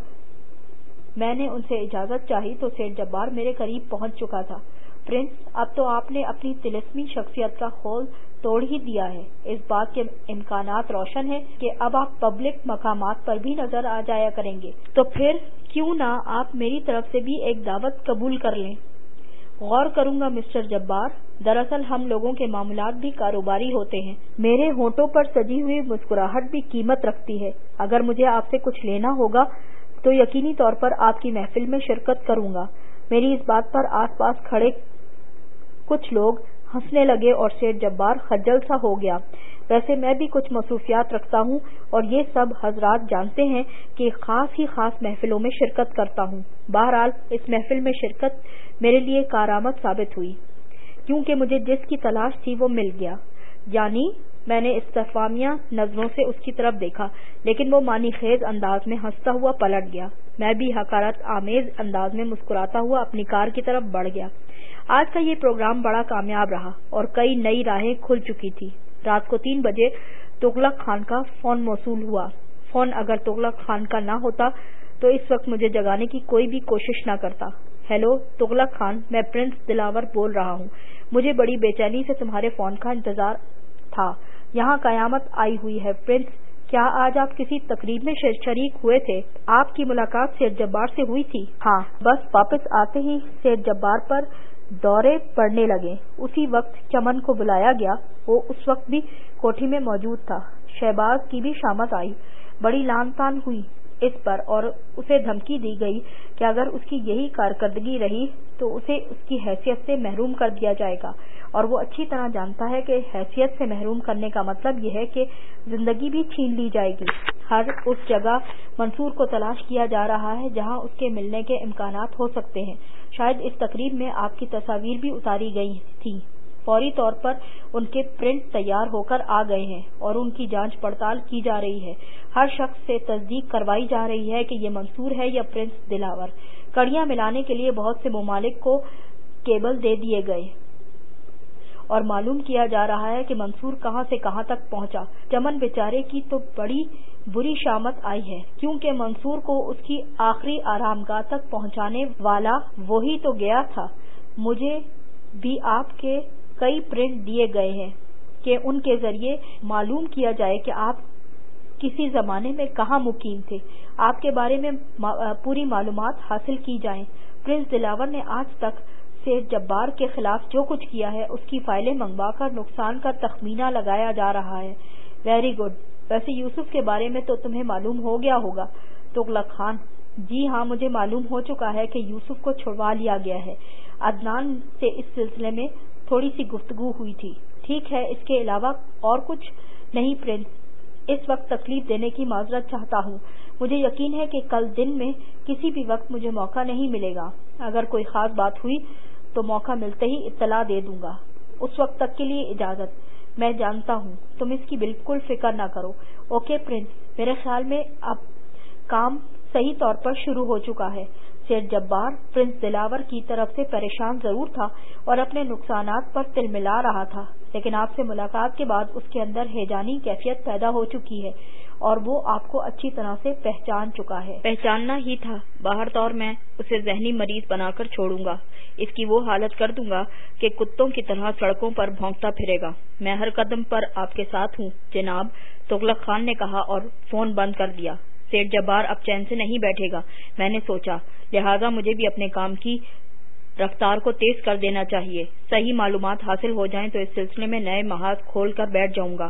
S1: میں نے ان سے اجازت چاہی تو سیٹھ جبار میرے قریب پہنچ چکا تھا۔ پرنس، اب تو آپ نے اپنی طلسمی شخصیت کا خول توڑ ہی دیا ہے۔ اس بات کے امکانات روشن ہیں کہ اب آپ پبلک مقامات پر بھی نظر آ جایا کریں گے، تو پھر کیوں نہ آپ میری طرف سے بھی ایک دعوت قبول کر لیں۔ غور کروں گا مسٹر جبار، دراصل ہم لوگوں کے معاملات بھی کاروباری ہوتے ہیں۔ میرے ہونٹوں پر سجی ہوئی مسکراہٹ بھی قیمت رکھتی ہے۔ اگر مجھے آپ سے کچھ لینا ہوگا تو یقینی طور پر آپ کی محفل میں شرکت کروں گا۔ میری اس بات پر آس پاس کھڑے کچھ لوگ ہنسنے لگے اور سیٹھ جبار خجل سا ہو گیا۔ ویسے میں بھی کچھ مصروفیات رکھتا ہوں اور یہ سب حضرات جانتے ہیں کہ خاص ہی خاص محفلوں میں شرکت کرتا ہوں۔ بہرحال اس محفل میں شرکت میرے لیے کارآمد ثابت ہوئی، کیونکہ مجھے جس کی تلاش تھی وہ مل گیا۔ یعنی میں نے استفہامیہ نظروں سے اس کی طرف دیکھا، لیکن وہ معنی خیز انداز میں ہنستا ہوا پلٹ گیا۔ میں بھی حقارت آمیز انداز میں مسکراتا ہوا اپنی کار کی طرف بڑھ گیا۔ آج کا یہ پروگرام بڑا کامیاب رہا اور کئی نئی راہیں کھل چکی تھی۔ رات کو 3 بجے تغلق خان کا فون موصول ہوا۔ فون اگر تغلق خان کا نہ ہوتا تو اس وقت مجھے جگانے کی کوئی بھی کوشش نہ کرتا۔ ہیلو تغلق خان، میں پرنس دلاور بول رہا ہوں۔ مجھے بڑی بے چینی سے تمہارے فون کا انتظار تھا۔ یہاں قیامت آئی ہوئی ہے۔ پرنس، کیا آج آپ کسی تقریب میں شریک ہوئے تھے؟ آپ کی ملاقات سیٹھ جبار سے ہوئی تھی؟ ہاں، بس واپس آتے ہی سیٹھ جبار پر دورے پڑنے لگے۔ اسی وقت چمن کو بلایا گیا، وہ اس وقت بھی کوٹھی میں موجود تھا۔ شہباز کی بھی شامت آئی۔ بڑی لان تان ہوئی اس پر اور اسے دھمکی دی گئی کہ اگر اس کی یہی کارکردگی رہی تو اسے اس کی حیثیت سے محروم کر دیا جائے گا، اور وہ اچھی طرح جانتا ہے کہ حیثیت سے محروم کرنے کا مطلب یہ ہے کہ زندگی بھی چھین لی جائے گی۔ ہر اس جگہ منصور کو تلاش کیا جا رہا ہے جہاں اس کے ملنے کے امکانات ہو سکتے ہیں۔ شاید اس تقریب میں آپ کی تصاویر بھی اتاری گئی تھیں۔ فوری طور پر ان کے پرنٹ تیار ہو کر آ گئے ہیں اور ان کی جانچ پڑتال کی جا رہی ہے۔ ہر شخص سے تصدیق کروائی جا رہی ہے کہ یہ منصور ہے یا پرنس دلاور۔ کڑیاں ملانے کے لیے بہت سے ممالک کو کیبل دے دیے گئے اور معلوم کیا جا رہا ہے کہ منصور کہاں سے کہاں تک پہنچا۔ چمن بیچارے کی تو بڑی بری شامت آئی ہے، کیونکہ منصور کو اس کی آخری آرام گاہ تک پہنچانے والا وہی تو گیا تھا۔ مجھے بھی آپ کے کئی پرنٹ دیے گئے ہیں کہ ان کے ذریعے معلوم کیا جائے کہ آپ کسی زمانے میں کہاں مقیم تھے، آپ کے بارے میں پوری معلومات حاصل کی جائیں۔ پرنس دلاور نے آج تک سیٹھ جبار کے خلاف جو کچھ کیا ہے اس کی فائلیں منگوا کر نقصان کا تخمینہ لگایا جا رہا ہے۔ Very good. ویسے یوسف کے بارے میں تو تمہیں معلوم ہو گیا ہوگا۔ تغلق خان: جی ہاں، مجھے معلوم ہو چکا ہے کہ یوسف کو چھڑوا لیا گیا ہے۔ عدنان سے اس سلسلے میں تھوڑی سی گفتگو ہوئی تھی۔ ٹھیک ہے، اس کے علاوہ اور کچھ نہیں پرنس، اس وقت تکلیف دینے کی معذرت چاہتا ہوں۔ مجھے یقین ہے کہ کل دن میں کسی بھی وقت مجھے موقع نہیں ملے گا۔ اگر کوئی خاص بات ہوئی تو موقع ملتے ہی اطلاع دے دوں گا۔ اس وقت تک کے لیے اجازت۔ میں جانتا ہوں، تم اس کی بالکل فکر نہ کرو۔ اوکے پرنس، میرے خیال میں اب کام صحیح طور پر شروع ہو چکا ہے۔ سیٹھ جبار پرنس دلاور کی طرف سے پریشان ضرور تھا اور اپنے نقصانات پر تل ملا رہا تھا، لیکن آپ سے ملاقات کے بعد اس کے اندر ہیجانی کیفیت پیدا ہو چکی ہے اور وہ آپ کو اچھی طرح سے پہچان چکا ہے۔ پہچاننا ہی تھا، باہر طور میں اسے ذہنی مریض بنا کر چھوڑوں گا، اس کی وہ حالت کر دوں گا کہ کتوں کی طرح سڑکوں پر بھونکتا پھرے گا۔ میں ہر قدم پر آپ کے ساتھ ہوں جناب، تغلق خان نے کہا اور فون بند کر دیا۔ سیٹھ جبار اب چین سے نہیں بیٹھے گا، میں نے سوچا، لہٰذا مجھے بھی اپنے کام کی رفتار کو تیز کر دینا چاہیے۔ صحیح معلومات حاصل ہو جائیں تو اس سلسلے میں نئے محاذ کھول کر بیٹھ جاؤں گا۔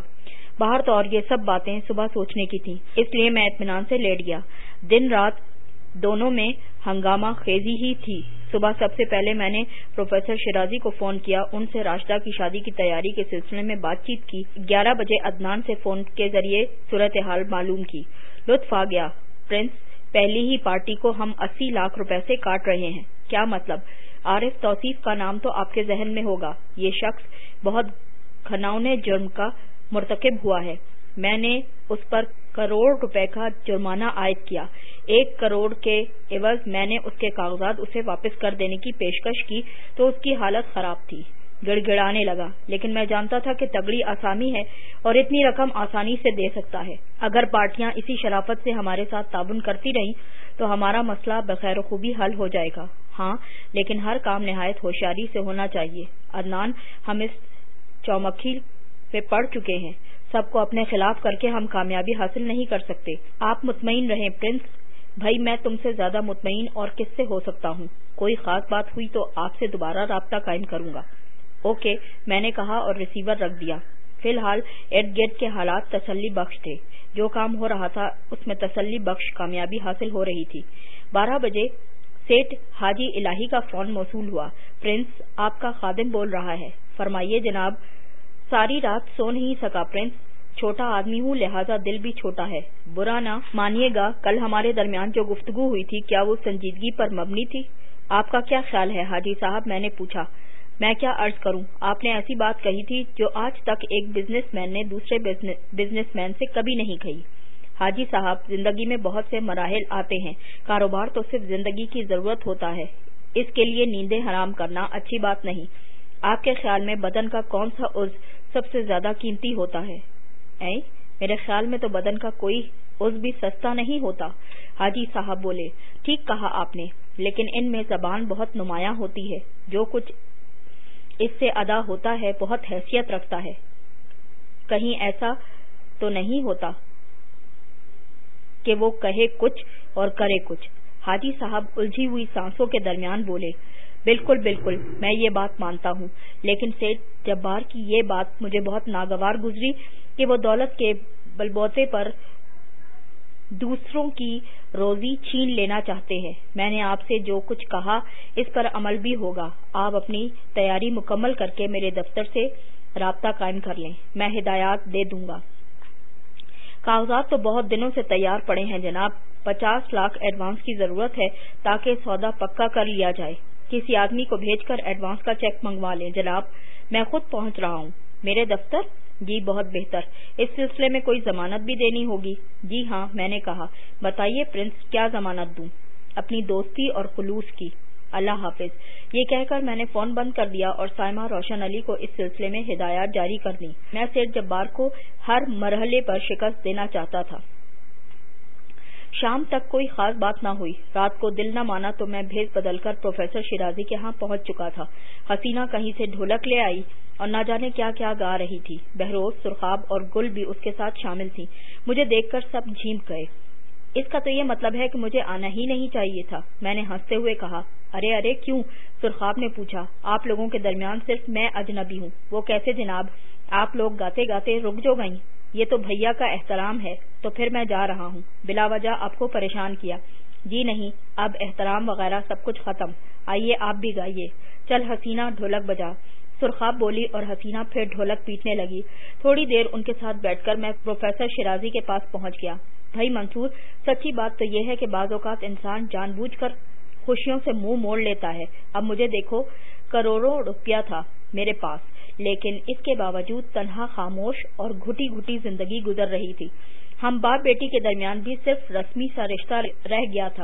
S1: باہر تو اور یہ سب باتیں صبح سوچنے کی تھیں، اس لیے میں اطمینان سے لیٹ گیا۔ دن رات دونوں میں ہنگامہ خیزی ہی تھی۔ صبح سب سے پہلے میں نے پروفیسر شیرازی کو فون کیا، ان سے راشدہ کی شادی کی تیاری کے سلسلے میں بات چیت کی۔ 11 بجے عدنان سے فون کے ذریعے صورتحال معلوم کی۔ لطف آ گیا پرنس، پہلی ہی پارٹی کو ہم 80 لاکھ روپے سے کاٹ رہے ہیں۔ کیا مطلب؟ عارف توصیف کا نام تو آپ کے ذہن میں ہوگا، یہ شخص بہت گھناؤنے جرم کا مرتکب ہوا ہے۔ میں نے اس پر 1 کروڑ روپے کا جرمانہ عائد کیا۔ 1 کروڑ کے عوض میں نے اس کے کاغذات اسے واپس کر دینے کی پیشکش کی تو اس کی حالت خراب تھی، گڑ گڑانے لگا، لیکن میں جانتا تھا کہ تگڑی آسامی ہے اور اتنی رقم آسانی سے دے سکتا ہے۔ اگر پارٹیاں اسی شرافت سے ہمارے ساتھ تعاون کرتی رہیں تو ہمارا مسئلہ بخیر و خوبی حل ہو جائے گا۔ ہاں، لیکن ہر کام نہایت ہوشیاری سے ہونا چاہیے۔ عدنان، ہم اس چومکھی پہ پڑ چکے ہیں، سب کو اپنے خلاف کر کے ہم کامیابی حاصل نہیں کر سکتے۔ آپ مطمئن رہیں پرنس بھائی، میں تم سے زیادہ مطمئن اور کس سے ہو سکتا ہوں؟ کوئی خاص بات ہوئی تو آپ سے دوبارہ رابطہ قائم کروں گا۔ اوکے، میں نے کہا اور ریسیور رکھ دیا۔ فی الحال ارد گرد کے حالات تسلی بخش تھے، جو کام ہو رہا تھا اس میں تسلی بخش کامیابی حاصل ہو رہی تھی۔ 12 بجے سیٹھ حاجی الہی کا فون موصول ہوا۔ پرنس، آپ کا خادم بول رہا ہے۔ فرمائیے جناب۔ ساری رات سو نہیں سکا پرنس، چھوٹا آدمی ہوں لہذا دل بھی چھوٹا ہے۔ برا نہ مانیے گا، کل ہمارے درمیان جو گفتگو ہوئی تھی کیا وہ سنجیدگی پر مبنی تھی؟ آپ کا کیا خیال ہے حاجی صاحب؟ میں نے پوچھا۔ میں کیا عرض کروں، آپ نے ایسی بات کہی تھی جو آج تک ایک بزنس مین نے دوسرے بزنس مین سے کبھی نہیں کہی۔ حاجی صاحب، زندگی میں بہت سے مراحل آتے ہیں، کاروبار تو صرف زندگی کی ضرورت ہوتا ہے، اس کے لیے نیندیں حرام کرنا اچھی بات نہیں۔ آپ کے خیال میں بدن کا کون سا عضو سب سے زیادہ قیمتی ہوتا ہے؟ میرے خیال میں تو بدن کا کوئی عضو بھی سستا نہیں ہوتا۔ حاجی صاحب بولے، ٹھیک کہا آپ نے، لیکن ان میں زبان بہت نمایاں ہوتی ہے، جو کچھ اس سے ادا ہوتا ہے بہت حیثیت رکھتا ہے۔ کہیں ایسا تو نہیں ہوتا کہ وہ کہے کچھ اور کرے کچھ؟ حاجی صاحب الجھی ہوئی سانسوں کے درمیان بولے، بالکل بالکل، میں یہ بات مانتا ہوں، لیکن سیٹھ جبار کی یہ بات مجھے بہت ناگوار گزری کہ وہ دولت کے بلبوتے پر دوسروں کی روزی چھین لینا چاہتے ہیں۔ میں نے آپ سے جو کچھ کہا اس پر عمل بھی ہوگا۔ آپ اپنی تیاری مکمل کر کے میرے دفتر سے رابطہ قائم کر لیں، میں ہدایات دے دوں گا۔ کاغذات تو بہت دنوں سے تیار پڑے ہیں جناب، 50 لاکھ ایڈوانس کی ضرورت ہے تاکہ سودا پکا کر لیا جائے۔ کسی آدمی کو بھیج کر ایڈوانس کا چیک منگوا لیں جناب، میں خود پہنچ رہا ہوں۔ میرے دفتر؟ جی بہت بہتر۔ اس سلسلے میں کوئی ضمانت بھی دینی ہوگی؟ جی ہاں، میں نے کہا۔ بتائیے پرنس، کیا ضمانت دوں؟ اپنی دوستی اور خلوص کی۔ اللہ حافظ۔ یہ کہہ کر میں نے فون بند کر دیا اور سائمہ روشن علی کو اس سلسلے میں ہدایات جاری کر دیں۔ میں سیٹھ جبار کو ہر مرحلے پر شکست دینا چاہتا تھا۔ شام تک کوئی خاص بات نہ ہوئی۔ رات کو دل نہ مانا تو میں بھیس بدل کر پروفیسر شیرازی کے ہاں پہنچ چکا تھا۔ حسینہ کہیں سے ڈھولک لے آئی اور نہ جانے کیا کیا گا رہی تھی۔ بہروز، سرخاب اور گل بھی اس کے ساتھ شامل تھی۔ مجھے دیکھ کر سب جھیم گئے۔ اس کا تو یہ مطلب ہے کہ مجھے آنا ہی نہیں چاہیے تھا، میں نے ہنستے ہوئے کہا۔ ارے ارے کیوں؟ سرخاب نے پوچھا۔ آپ لوگوں کے درمیان صرف میں اجنبی ہوں۔ وہ کیسے جناب؟ آپ لوگ گاتے گاتے رک جو گئیں۔ یہ تو بھیا کا احترام ہے، تو پھر میں جا رہا ہوں۔ بلا وجہ آپ کو پریشان کیا؟ جی نہیں، اب احترام وغیرہ سب کچھ ختم، آئیے آپ بھی گائیے۔ چل حسینہ، ڈھولک بجا، سرخاب بولی اور حسینہ پھر ڈھولک پیٹنے لگی۔ تھوڑی دیر ان کے ساتھ بیٹھ کر میں پروفیسر شیرازی کے پاس پہنچ گیا۔ بھائی منصور، سچی بات تو یہ ہے کہ بعض اوقات انسان جان بوجھ کر خوشیوں سے منہ موڑ لیتا ہے۔ اب مجھے دیکھو، کروڑوں روپیہ تھا میرے پاس، لیکن اس کے باوجود تنہا، خاموش اور گھٹی گھٹی زندگی گزر رہی تھی۔ ہم باپ بیٹی کے درمیان بھی صرف رسمی سا رشتہ رہ گیا تھا۔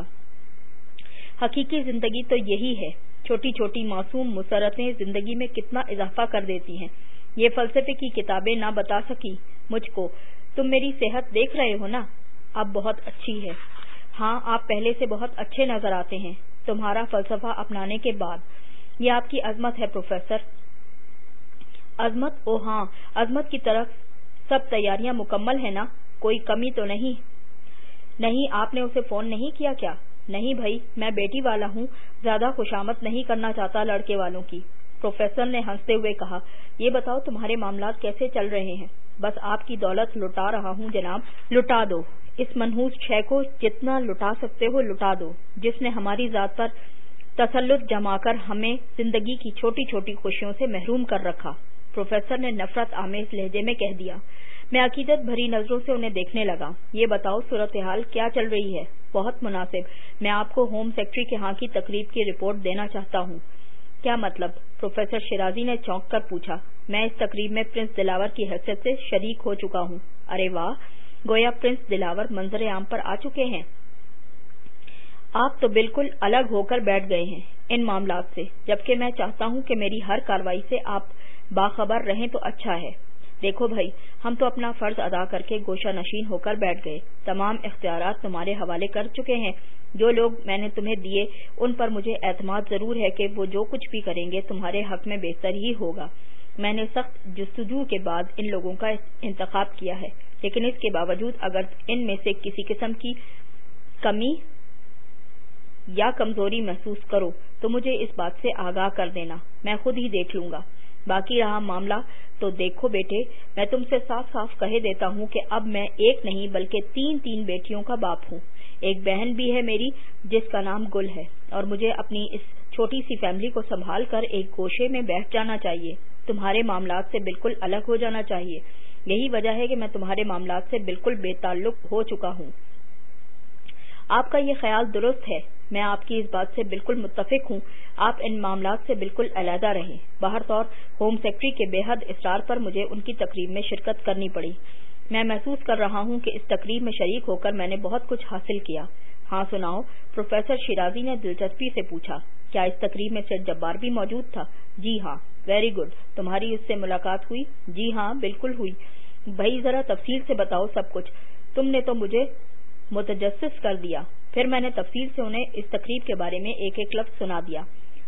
S1: حقیقی زندگی تو یہی ہے۔ چھوٹی چھوٹی معصوم مسرتیں زندگی میں کتنا اضافہ کر دیتی ہیں۔ یہ فلسفے کی کتابیں نہ بتا سکی مجھ کو۔ تم میری صحت دیکھ رہے ہو نا، اب بہت اچھی ہے۔ ہاں، آپ پہلے سے بہت اچھے نظر آتے ہیں تمہارا فلسفہ اپنانے کے بعد۔ یہ آپ کی عظمت ہے پروفیسر۔ عظمت؟ او ہاں، عظمت کی طرف سب تیاریاں مکمل ہیں نا؟ کوئی کمی تو نہیں؟ نہیں، آپ نے اسے فون نہیں کیا کیا؟ نہیں بھائی، میں بیٹی والا ہوں، زیادہ خوشامد نہیں کرنا چاہتا لڑکے والوں کی۔ پروفیسر نے ہنستے ہوئے کہا، یہ بتاؤ تمہارے معاملات کیسے چل رہے ہیں؟ بس آپ کی دولت لٹا رہا ہوں جناب. لٹا دو اس منحوس شے کو، جتنا لٹا سکتے ہو لٹا دو، جس نے ہماری ذات پر تسلط جما کر ہمیں زندگی کی چھوٹی چھوٹی خوشیوں سے محروم کر رکھا. پروفیسر نے نفرت آمیز لہجے میں کہہ دیا. میں عقیدت بھری نظروں سے انہیں دیکھنے لگا. یہ بتاؤ صورتحال کیا چل رہی ہے؟ بہت مناسب، میں آپ کو ہوم سیکرٹری کے ہاں کی تقریب کی رپورٹ دینا چاہتا ہوں. کیا مطلب؟ پروفیسر شیرازی نے چونک کر پوچھا. میں اس تقریب میں پرنس دلاور کی حیثیت سے شریک ہو چکا ہوں. ارے واہ، گویا پرنس دلاور منظر عام پر آ چکے ہیں. آپ تو بالکل الگ ہو کر بیٹھ گئے ہیں ان معاملات سے، جبکہ میں چاہتا ہوں کہ میری ہر کارروائی سے آپ باخبر رہیں تو اچھا ہے. دیکھو بھائی، ہم تو اپنا فرض ادا کر کے گوشہ نشین ہو کر بیٹھ گئے. تمام اختیارات تمہارے حوالے کر چکے ہیں. جو لوگ میں نے تمہیں دیے ان پر مجھے اعتماد ضرور ہے کہ وہ جو کچھ بھی کریں گے تمہارے حق میں بہتر ہی ہوگا. میں نے سخت جستجو کے بعد ان لوگوں کا انتخاب کیا ہے، لیکن اس کے باوجود اگر ان میں سے کسی قسم کی کمی یا کمزوری محسوس کرو تو مجھے اس بات سے آگاہ کر دینا. میں خود ہی دیکھ لوں گا. باقی رہا معاملہ تو دیکھو بیٹے، میں تم سے صاف صاف کہہ دیتا ہوں کہ اب میں ایک نہیں بلکہ تین بیٹیوں کا باپ ہوں. ایک بہن بھی ہے میری جس کا نام گل ہے، اور مجھے اپنی اس چھوٹی سی فیملی کو سنبھال کر ایک گوشے میں بیٹھ جانا چاہیے. تمہارے معاملات سے بالکل الگ ہو جانا چاہیے. یہی وجہ ہے کہ میں تمہارے معاملات سے بالکل بے تعلق ہو چکا ہوں. آپ کا یہ خیال درست ہے، میں آپ کی اس بات سے بالکل متفق ہوں. آپ ان معاملات سے بالکل علیحدہ رہیں. باہر طور ہوم سیکرٹری کے بے حد اصرار پر مجھے ان کی تقریب میں شرکت کرنی پڑی. میں محسوس کر رہا ہوں کہ اس تقریب میں شریک ہو کر میں نے بہت کچھ حاصل کیا. ہاں سناؤ؟ پروفیسر شیرازی نے دلچسپی سے پوچھا. کیا اس تقریب میں سیٹ جبار بھی موجود تھا؟ جی ہاں. Very good. تمہاری اس سے ملاقات ہوئی؟ جی ہاں بالکل ہوئی. بھائی ذرا تفصیل سے بتاؤ سب کچھ. تم نے تو مجھے متجسس کر دیا. پھر میں نے تفصیل سے انہیں اس تقریب کے بارے میں ایک ایک لفظ سنا دیا.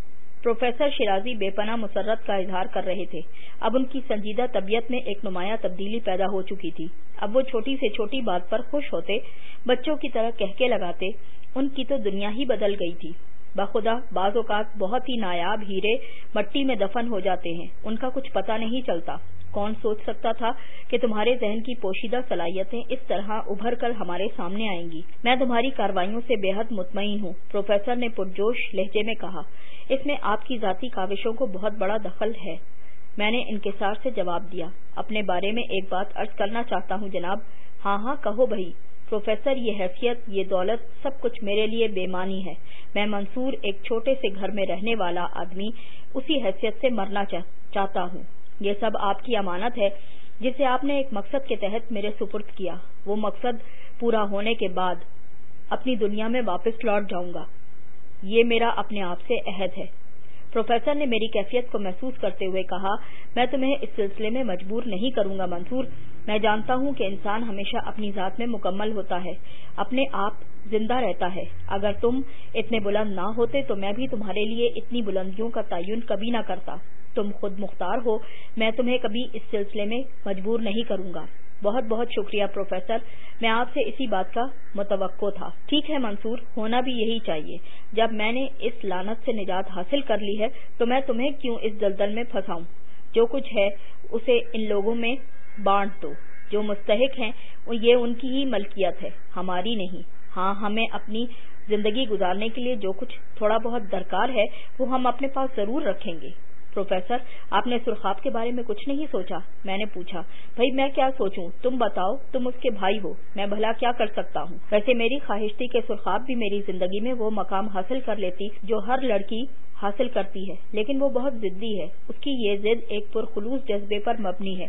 S1: پروفیسر شیرازی بے پناہ مسرت کا اظہار کر رہے تھے. اب ان کی سنجیدہ طبیعت میں ایک نمایاں تبدیلی پیدا ہو چکی تھی. اب وہ چھوٹی سے چھوٹی بات پر خوش ہوتے، بچوں کی طرح کہکے لگاتے. ان کی تو دنیا ہی بدل گئی تھی. بخدا بعض اوقات بہت ہی نایاب ہیرے مٹی میں دفن ہو جاتے ہیں، ان کا کچھ پتہ نہیں چلتا. کون سوچ سکتا تھا کہ تمہارے ذہن کی پوشیدہ صلاحیتیں اس طرح ابھر کر ہمارے سامنے آئیں گی. میں تمہاری کارروائیوں سے بے حد مطمئن ہوں، پروفیسر نے پرجوش لہجے میں کہا. اس میں آپ کی ذاتی کاوشوں کو بہت بڑا دخل ہے. میں نے انکسار سے جواب دیا. اپنے بارے میں ایک بات عرض کرنا چاہتا ہوں جناب. ہاں کہو بھائی. پروفیسر، یہ حیثیت، یہ دولت، سب کچھ میرے لیے بے معنی ہے. میں منصور، ایک چھوٹے سے گھر میں رہنے والا آدمی، اسی حیثیت سے مرنا چاہتا ہوں. یہ سب آپ کی امانت ہے جسے آپ نے ایک مقصد کے تحت میرے سپرد کیا. وہ مقصد پورا ہونے کے بعد اپنی دنیا میں واپس لوٹ جاؤں گا. یہ میرا اپنے آپ سے عہد ہے. پروفیسر نے میری کیفیت کو محسوس کرتے ہوئے کہا. میں تمہیں اس سلسلے میں مجبور نہیں کروں گا منصور. میں جانتا ہوں کہ انسان ہمیشہ اپنی ذات میں مکمل ہوتا ہے، اپنے آپ زندہ رہتا ہے. اگر تم اتنے بلند نہ ہوتے تو میں بھی تمہارے لیے اتنی بلندیوں کا تعین کبھی نہ کرتا. تم خود مختار ہو، میں تمہیں کبھی اس سلسلے میں مجبور نہیں کروں گا. بہت بہت شکریہ پروفیسر، میں آپ سے اسی بات کا متوقع تھا. ٹھیک ہے منصور، ہونا بھی یہی چاہیے. جب میں نے اس لعنت سے نجات حاصل کر لی ہے تو میں تمہیں کیوں اس دلدل میں پھنساؤں. جو کچھ ہے اسے ان لوگوں میں بانٹ دو جو مستحق ہیں. یہ ان کی ہی ملکیت ہے، ہماری نہیں. ہاں، ہمیں اپنی زندگی گزارنے کے لیے جو کچھ تھوڑا بہت درکار ہے وہ ہم اپنے پاس ضرور رکھیں گے. پروفیسر، آپ نے سرخاب کے بارے میں کچھ نہیں سوچا؟ میں نے پوچھا. بھائی میں کیا سوچوں، تم بتاؤ. تم اس کے بھائی ہو، میں بھلا کیا کر سکتا ہوں. ویسے میری خواہش تھی کہ سرخاب بھی میری زندگی میں وہ مقام حاصل کر لیتی جو ہر لڑکی حاصل کرتی ہے، لیکن وہ بہت ضدی ہے. اس کی یہ ضد ایک پرخلوص جذبے پر مبنی ہے.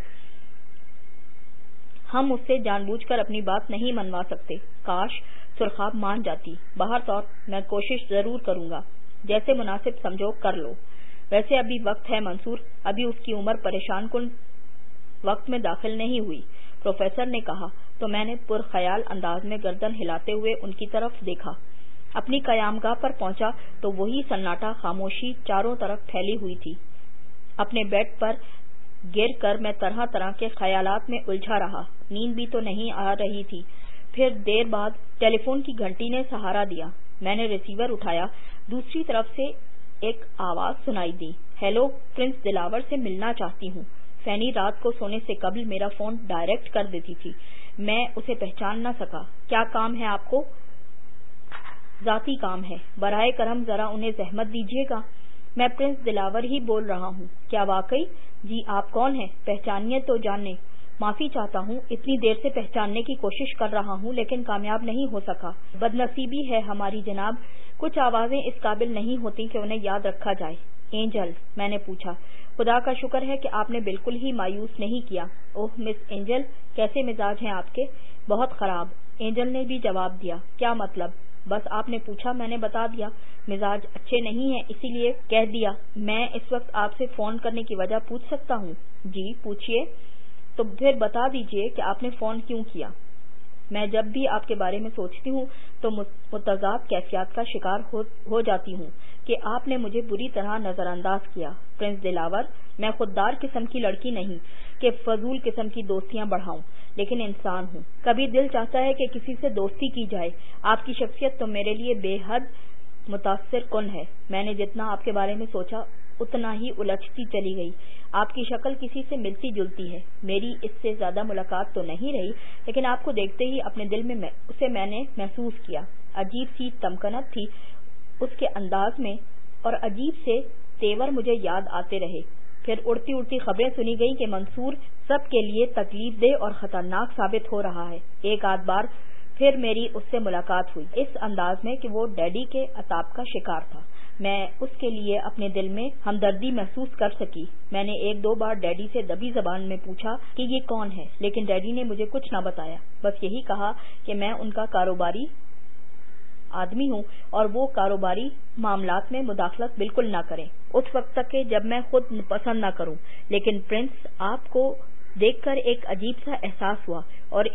S1: ہم اس سے جان بوجھ کر اپنی بات نہیں منوا سکتے. کاش سرخاب مان جاتی. باہر طور میں کوشش ضرور کروں گا. جیسے مناسب سمجھو کر لو. ویسے ابھی وقت ہے منصور، ابھی اس کی عمر پریشان کن وقت میں داخل نہیں ہوئی. پروفیسر نے کہا تو میں نے پرخیال انداز میں گردن ہلاتے ہوئے ان کی طرف دیکھا. اپنی قیام گاہ پر پہنچا تو وہی سناٹا، خاموشی چاروں طرف پھیلی ہوئی تھی. اپنے بیڈ پر گر کر میں طرح طرح کے خیالات میں الجھا رہا. نیند بھی تو نہیں آ رہی تھی. پھر دیر بعد ٹیلی فون کی گھنٹی نے سہارا دیا. میں نے ریسیور اٹھایا. دوسری طرف سے ایک آواز سنائی دی. ہیلو، پرنس دلاور سے ملنا چاہتی ہوں. فینی رات کو سونے سے قبل میرا فون ڈائریکٹ کر دیتی تھی. میں اسے پہچان نہ سکا. کیا کام ہے آپ کو؟ ذاتی کام ہے. براہ کرم ذرا انہیں زحمت دیجیے گا. میں پرنس دلاور ہی بول رہا ہوں. کیا واقعی؟ جی. آپ کون ہیں؟ پہچانیے تو جانیں. معافی چاہتا ہوں، اتنی دیر سے پہچاننے کی کوشش کر رہا ہوں لیکن کامیاب نہیں ہو سکا. بدنصیبی ہے ہماری جناب. کچھ آوازیں اس قابل نہیں ہوتی کہ انہیں یاد رکھا جائے. اینجل؟ میں نے پوچھا. خدا کا شکر ہے کہ آپ نے بالکل ہی مایوس نہیں کیا. اوہ مس اینجل، کیسے مزاج ہیں آپ کے؟ بہت خراب. اینجل نے بھی جواب دیا. کیا مطلب؟ بس آپ نے پوچھا، میں نے بتا دیا. مزاج اچھے نہیں ہیں اسی لیے کہہ دیا. میں اس وقت آپ سے فون کرنے کی وجہ پوچھ سکتا ہوں؟ جی پوچھیے. تو پھر بتا دیجئے کہ آپ نے فون کیوں کیا. میں جب بھی آپ کے بارے میں سوچتی ہوں تو متضاد کیفیات کا شکار ہو جاتی ہوں کہ آپ نے مجھے بری طرح نظر انداز کیا. پرنس دلاور، میں خوددار قسم کی لڑکی نہیں کہ فضول قسم کی دوستیاں بڑھاؤں، لیکن انسان ہوں. کبھی دل چاہتا ہے کہ کسی سے دوستی کی جائے. آپ کی شخصیت تو میرے لیے بے حد متاثر کن ہے. میں نے جتنا آپ کے بارے میں سوچا اتنا ہی الجھتی چلی گئی. آپ کی شکل کسی سے ملتی جلتی ہے. میری اس سے زیادہ ملاقات تو نہیں رہی، لیکن آپ کو دیکھتے ہی اپنے دل میں اسے میں نے محسوس کیا. عجیب سی تمکنت تھی اس کے انداز میں اور عجیب سے تیور مجھے یاد آتے رہے. پھر اڑتی اڑتی خبریں سنی گئی کہ منصور سب کے لیے تکلیف دہ اور خطرناک ثابت ہو رہا ہے. ایک آدھ بار پھر میری اس سے ملاقات ہوئی اس انداز میں کہ وہ ڈیڈی کے عطاب کا شکار تھا. میں اس کے لیے اپنے دل میں ہمدردی محسوس کر سکی. میں نے ایک دو بار ڈیڈی سے دبی زبان میں پوچھا کہ یہ کون ہے، لیکن ڈیڈی نے مجھے کچھ نہ بتایا. بس یہی کہا کہ میں ان کا کاروباری آدمی ہوں اور وہ کاروباری معاملات میں مداخلت بالکل نہ کریں اس وقت تک کہ جب میں خود پسند نہ کروں. لیکن پرنس، آپ کو دیکھ کر ایک عجیب سا احساس ہوا اور